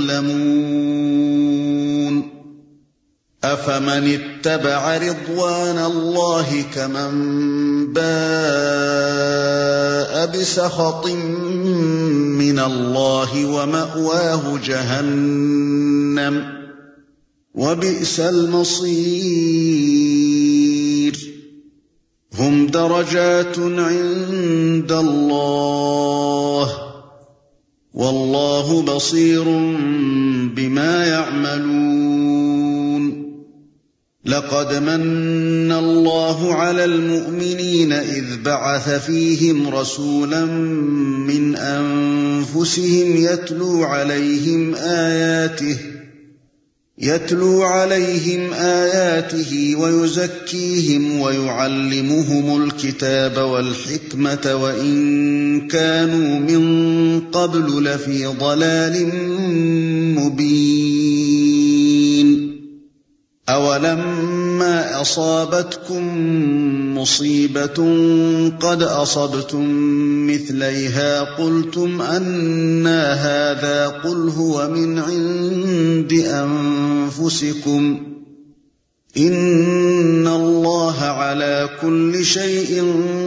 A: يظلمون أفمن اتبع رضوان الله كمن باء بسخط من الله ومأواه جهنم وبئس المصير هم درجات عند الله والله بصير بما يعملون لقد من الله على المؤمنين إذ بعث فيهم رسولا من أنفسهم يتلو عليهم آياته يتلو عليهم آياته ويزكيهم ويعلمهم الكتاب والحكمة وإن كانوا من قبل لفي ضلال مبين أَوَلَمَّا أَصَابَتْكُم مُّصِيبَةٌ قَدْ أَصَبْتُم مِّثْلَيْهَا قُلْتُمْ أَنَّىٰ هَٰذَا ۖ قُلْ هُوَ مِنْ عِندِ أَنفُسِكُمْ ۗ إِنَّ اللَّهَ عَلَىٰ كُلِّ شَيْءٍ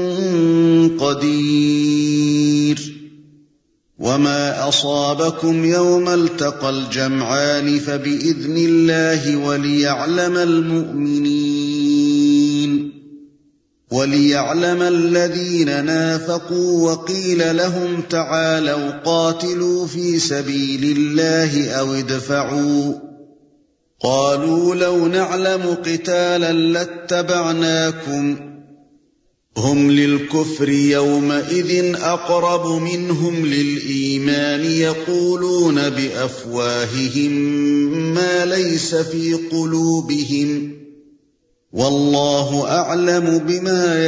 A: قَدِيرٌ وَمَا أَصَابَكُمْ يَوْمَ الْتَقَى الْجَمْعَانِ فَبِإِذْنِ اللَّهِ وَلِيَعْلَمَ الْمُؤْمِنِينَ وَلِيَعْلَمَ الَّذِينَ نَافَقُوا وَقِيلَ لَهُمْ تَعَالَوْا قَاتِلُوا فِي سَبِيلِ اللَّهِ أَوِ ادْفَعُوا ۖ قَالُوا لَوْ نَعْلَمُ قِتَالًا لَّاتَّبَعْنَاكُمْ ۗ هُمْ لِلْكُفْرِ يَوْمَئِذٍ أَقْرَبُ مِنْهُمْ لِلْإِيمَانِ يَقُولُونَ بِأَفْوَاهِهِم مَّا لَيْسَ فِي قُلُوبِهِمْ ۗ وَاللَّهُ أَعْلَمُ بِمَا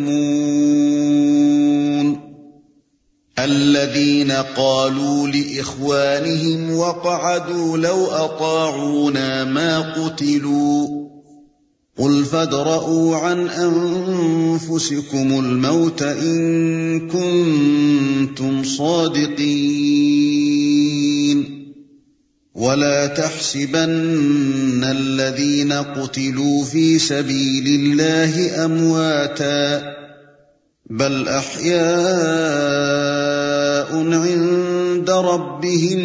A: يَكْتُمُونَ الَّذِينَ قَالُوا لِإِخْوَانِهِمْ وَقَعَدُوا لَوْ أَطَاعُونَا مَا قُتِلُوا ۗ قُلْ فَادْرَءُوا عَنْ أَنفُسِكُمُ الْمَوْتَ إِن كُنتُمْ صَادِقِينَ وَلَا تَحْسَبَنَّ الَّذِينَ قُتِلُوا فِي سَبِيلِ اللَّهِ أَمْوَاتًا ۚ بَلْ أَحْيَاءٌ عِندَ رَبِّهِمْ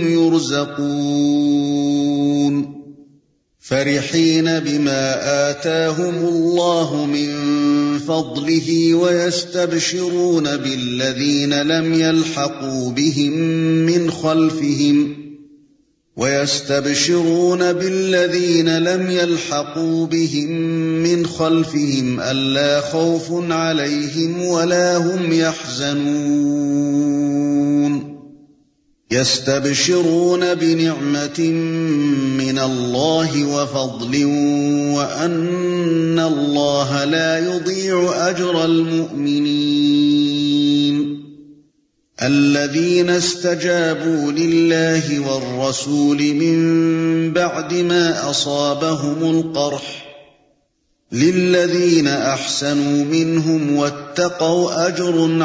A: يُرْزَقُونَ فَرِحِينَ بِمَا آتَاهُمُ اللَّهُ مِن فَضْلِهِ وَيَسْتَبْشِرُونَ بِالَّذِينَ لَمْ يَلْحَقُوا بِهِم مِّنْ خَلْفِهِمْ وَيَسْتَبْشِرُونَ بِالَّذِينَ لَمْ يَلْحَقُوا بِهِم مِّنْ خَلْفِهِمْ أَلَّا خَوْفٌ عَلَيْهِمْ وَلَا هُمْ يَحْزَنُونَ يَسْتَبْشِرُونَ بِنِعْمَةٍ مِّنَ اللَّهِ وَفَضْلٍ وَأَنَّ اللَّهَ لَا يُضِيعُ أَجْرَ الْمُؤْمِنِينَ الَّذِينَ اسْتَجَابُوا لِلَّهِ وَالرَّسُولِ مِن بَعْدِ مَا أَصَابَهُمُ الْقَرْحُ لِلَّذِينَ أَحْسَنُوا مِنْهُمْ وَاتَّقَوْا أَجْرٌ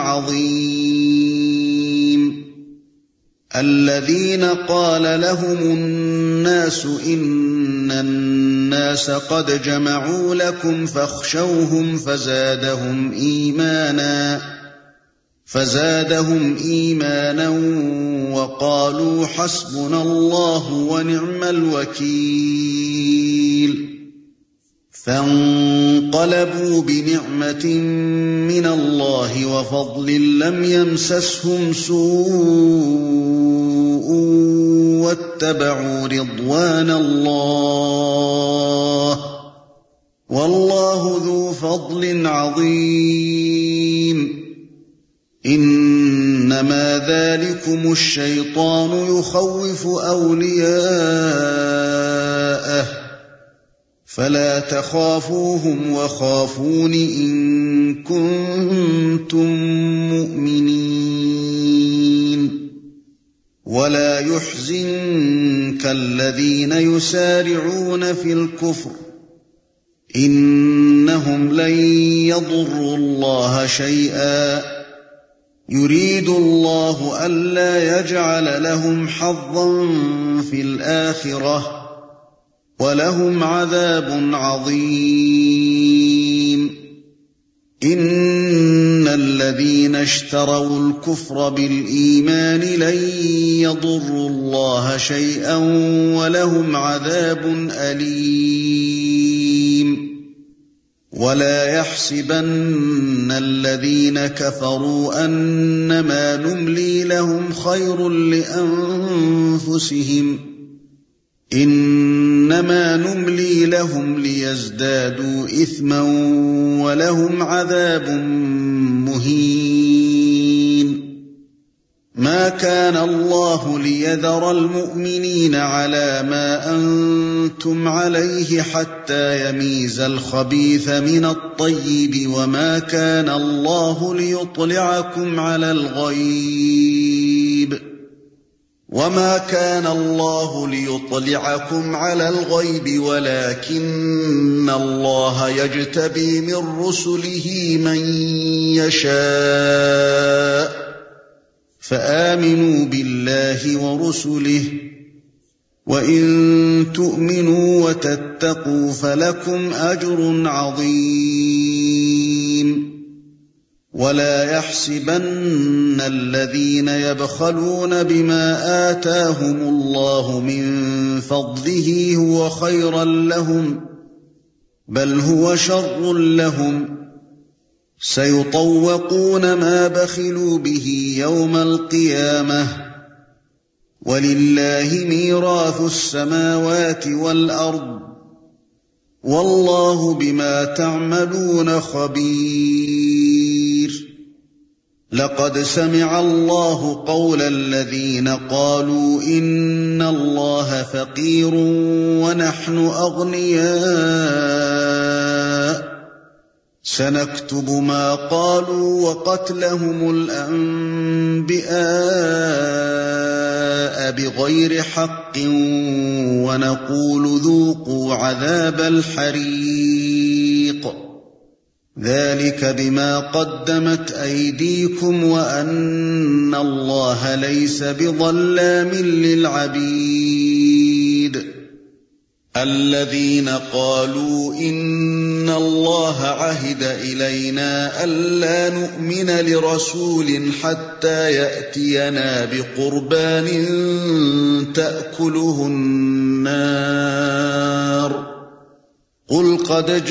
A: عَظِيمٌ الَّذِينَ قَالَ لَهُمُ النَّاسُ إِنَّ النَّاسَ قَدْ جَمَعُوا لَكُمْ فَاخْشَوْهُمْ فَزَادَهُمْ إِيمَانًا فَزَادَهُمْ إِيمَانًا وَقَالُوا حَسْبُنَا اللَّهُ وَنِعْمَ الْوَكِيلُ فَانقَلَبُوا بِنِعْمَةٍ مِّنَ اللَّهِ وَفَضْلٍ لَّمْ يَمْسَسْهُمْ سُوءٌ وَاتَّبَعُوا رِضْوَانَ اللَّهِ ۗ وَاللَّهُ ذُو فَضْلٍ عَظِيمٍ إِنَّمَا ذَٰلِكُمُ الشَّيْطَانُ يُخَوِّفُ أَوْلِيَاءَهُ ۚ فَلَا تَخَافُوهُمْ وَخَافُونِ إِن كُنتُم مُّؤْمِنِينَ وَلَا يُحْزِنكَ الَّذِينَ يُسَارِعُونَ فِي الْكُفْرِ ۚ إِنَّهُمْ لَن يَضُرُّوا اللَّهَ شَيْئًا ۗ يُرِيدُ اللَّهُ أَلَّا يَجْعَلَ لَهُمْ حَظًّا فِي الْآخِرَةِ ۖ وَلَهُمْ عَذَابٌ عَظِيمٌ إِنَّ الَّذِينَ اشْتَرَوُا الْكُفْرَ بِالْإِيمَانِ لَن يَضُرُّوا اللَّهَ شَيْئًا وَلَهُمْ عَذَابٌ أَلِيمٌ وَلَا يَحْسَبَنَّ الَّذِينَ كَفَرُوا أَنَّمَا نُمْلِي لَهُمْ خَيْرٌ لِّأَنفُسِهِمْ ۚ إِنَّمَا نُمْلِي لَهُمْ لِيَزْدَادُوا إِثْمًا وَلَهُمْ عَذَابٌ مُّهِينٌ مَا كَانَ اللَّهُ لِيَذَرَ الْمُؤْمِنِينَ عَلَىٰ مَا أَنتُمْ عَلَيْهِ حَتَّىٰ يَمِيزَ الْخَبِيثَ مِنَ الطَّيِّبِ وَمَا كَانَ اللَّهُ لِيُطْلِعَكُمْ عَلَى الْغَيْبِ وما كان الله ليطلعكم على الغيب ولكن الله يجتبي من رسله من يشاء فآمنوا بالله ورسله وإن تؤمنوا وتتقوا فلكم أجر عظيم ولا يحسبن الذين يبخلون بما آتاهم الله من فضله هو خيرا لهم بل هو شر لهم سيطوقون ما بخلوا به يوم القيامة ولله ميراث السماوات والأرض والله بما تعملون خبير لقد سمع الله قول الذين قالوا إن الله فقير ونحن أغنياء سنكتب ما قالوا وقتلهم الأنبياء بغير حق ونقول ذوقوا عذاب الحريق ذلك بما قدمت أيديكم وأن الله ليس بظلام للعبيد الذين قالوا إن الله عهد إلينا ألا نؤمن لرسول حتى يأتينا بقربان تأكله النار قل قد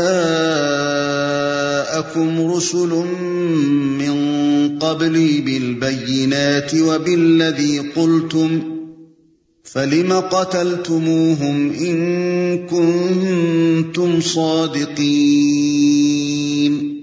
A: جاءكم رسل من قبلي بالبينات وبالذي قلتم فلم قتلتموهم إن كنتم صادقين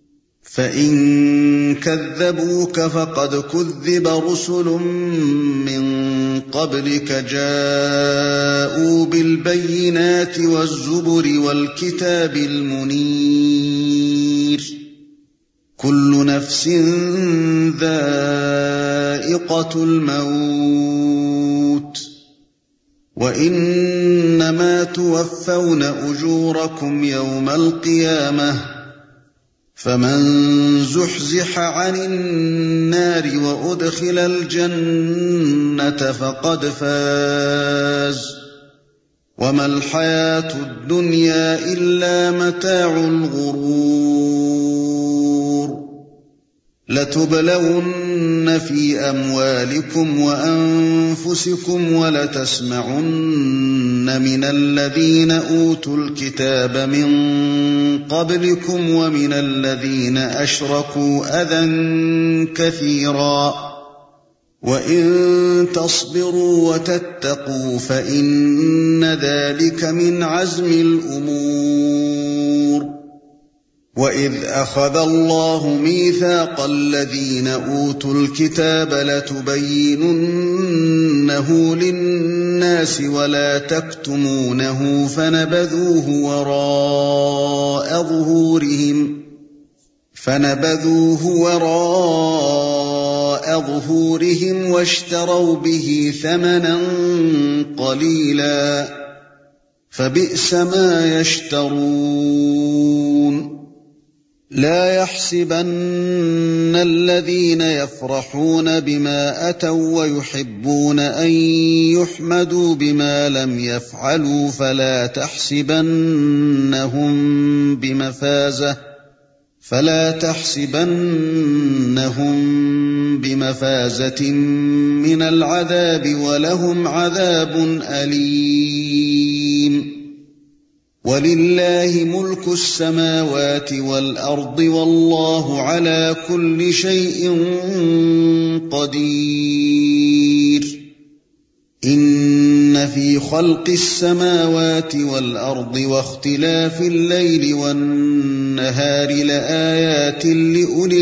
A: فإن كذبوك فقد كذب رسل من قبلك جاءوا بالبينات والزبر والكتاب المنير كل نفس ذائقة الموت وإنما توفون أجوركم يوم القيامة فمن زحزح عن النار وأدخل الجنة فقد فاز وما الحياة الدنيا إلا متاع الغرور لتبلون في أموالكم وأنفسكم ولتسمعن من الذين أوتوا الكتاب من قبلكم ومن الذين أشركوا أذى كثيرا وإن تصبروا وتتقوا فإن ذلك من عزم الأمور وإذ أخذ الله ميثاق الذين أوتوا الكتاب لتبيننه للناس ولا تكتمونه فنبذوه وراء ظهورهم فنبذوه وراء ظهورهم واشتروا به ثمنا قليلا فبئس ما يشترون لا يحسبن الذين يفرحون بما أتوا ويحبون أن يحمدوا بما لم يفعلوا فلا تحسبنهم بمفازة فلا تحسبنهم بمفازة من العذاب ولهم عذاب أليم ولله ملك السماوات والأرض والله على كل شيء قدير إن في خلق السماوات والأرض واختلاف الليل والنهار لآيات لأولي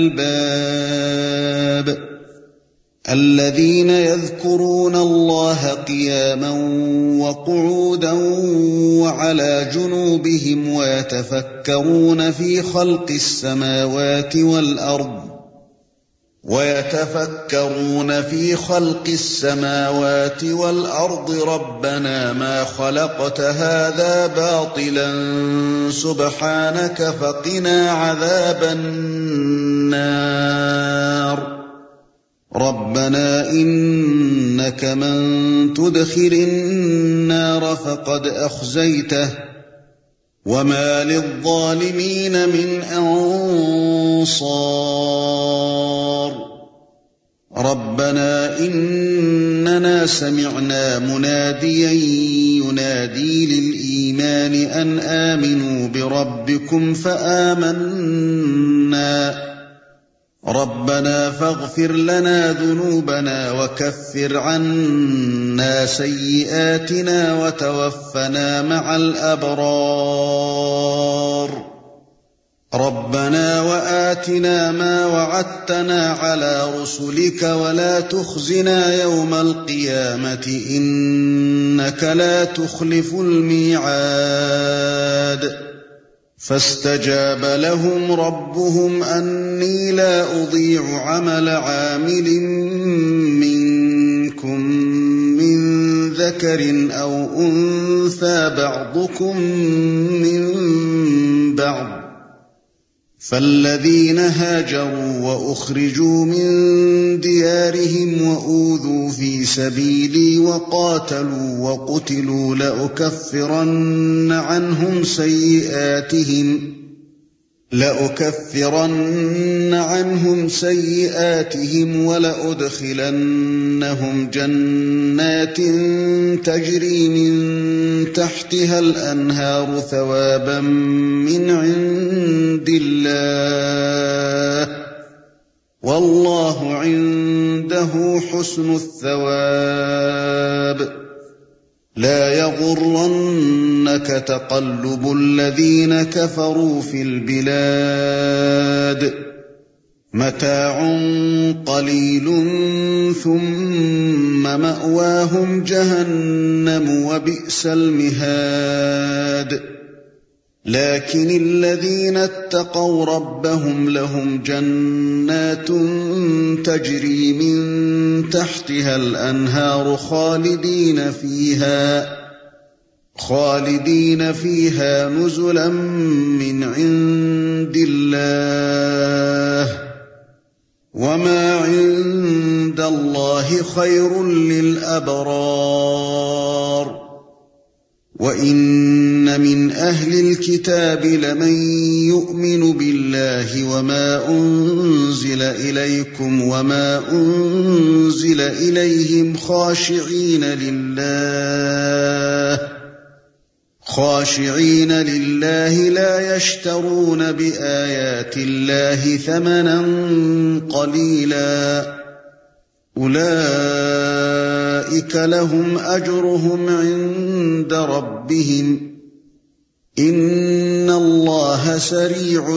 A: الألباب الذين يذكرون الله قياما وقعودا وعلى جنوبهم ويتفكرون في خلق السماوات والأرض ويتفكرون في خلق السماوات والأرض ربنا ما خلقت هذا باطلا سبحانك فقنا عذاب النار ربنا إنك من تدخل النار فقد أخزيته وما للظالمين من أنصار ربنا إننا سمعنا مناديا ينادي للإيمان أن آمنوا بربكم فآمنا ربنا فاغفر لنا ذنوبنا وكفر عنا سيئاتنا وتوفنا مع الأبرار ربنا وآتنا ما وعدتنا على رسلك ولا تخزنا يوم القيامة إنك لا تخلف الميعاد فاستجاب لهم ربهم أني لا أضيع عمل عامل منكم من ذكر أو أنثى بعضكم من بعض فالذين هاجروا وأخرجوا من ديارهم وأوذوا في سبيلي وقاتلوا وقتلوا لأكفرن عنهم سيئاتهم لأكفرن عنهم سيئاتهم ولأدخلنهم جنات تجري من تحتها الأنهار ثوابا من عند الله والله عنده حسن الثواب لا يغرنك تقلب الذين كفروا في البلاد متاع قليل ثم مأواهم جهنم وبئس المهاد لكن الذين اتقوا ربهم لهم جنات تجري من تحتها الأنهار خالدين فيها خالدين فيها نزلا من عند الله وما عند الله خير للأبرار وإن من أهل الكتاب لمن يؤمن بالله وما أنزل إليكم وما أنزل إليهم خاشعين لله خاشعين لله لا يشترون بآيات الله ثمنا قليلا أولئك لهم أجرهم عند ربهم إن الله سريع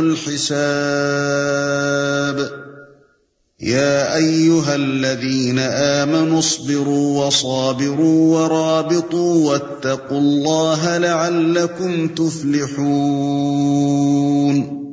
A: الحساب يا أيها الذين آمنوا اصبروا وصابروا ورابطوا واتقوا الله لعلكم تفلحون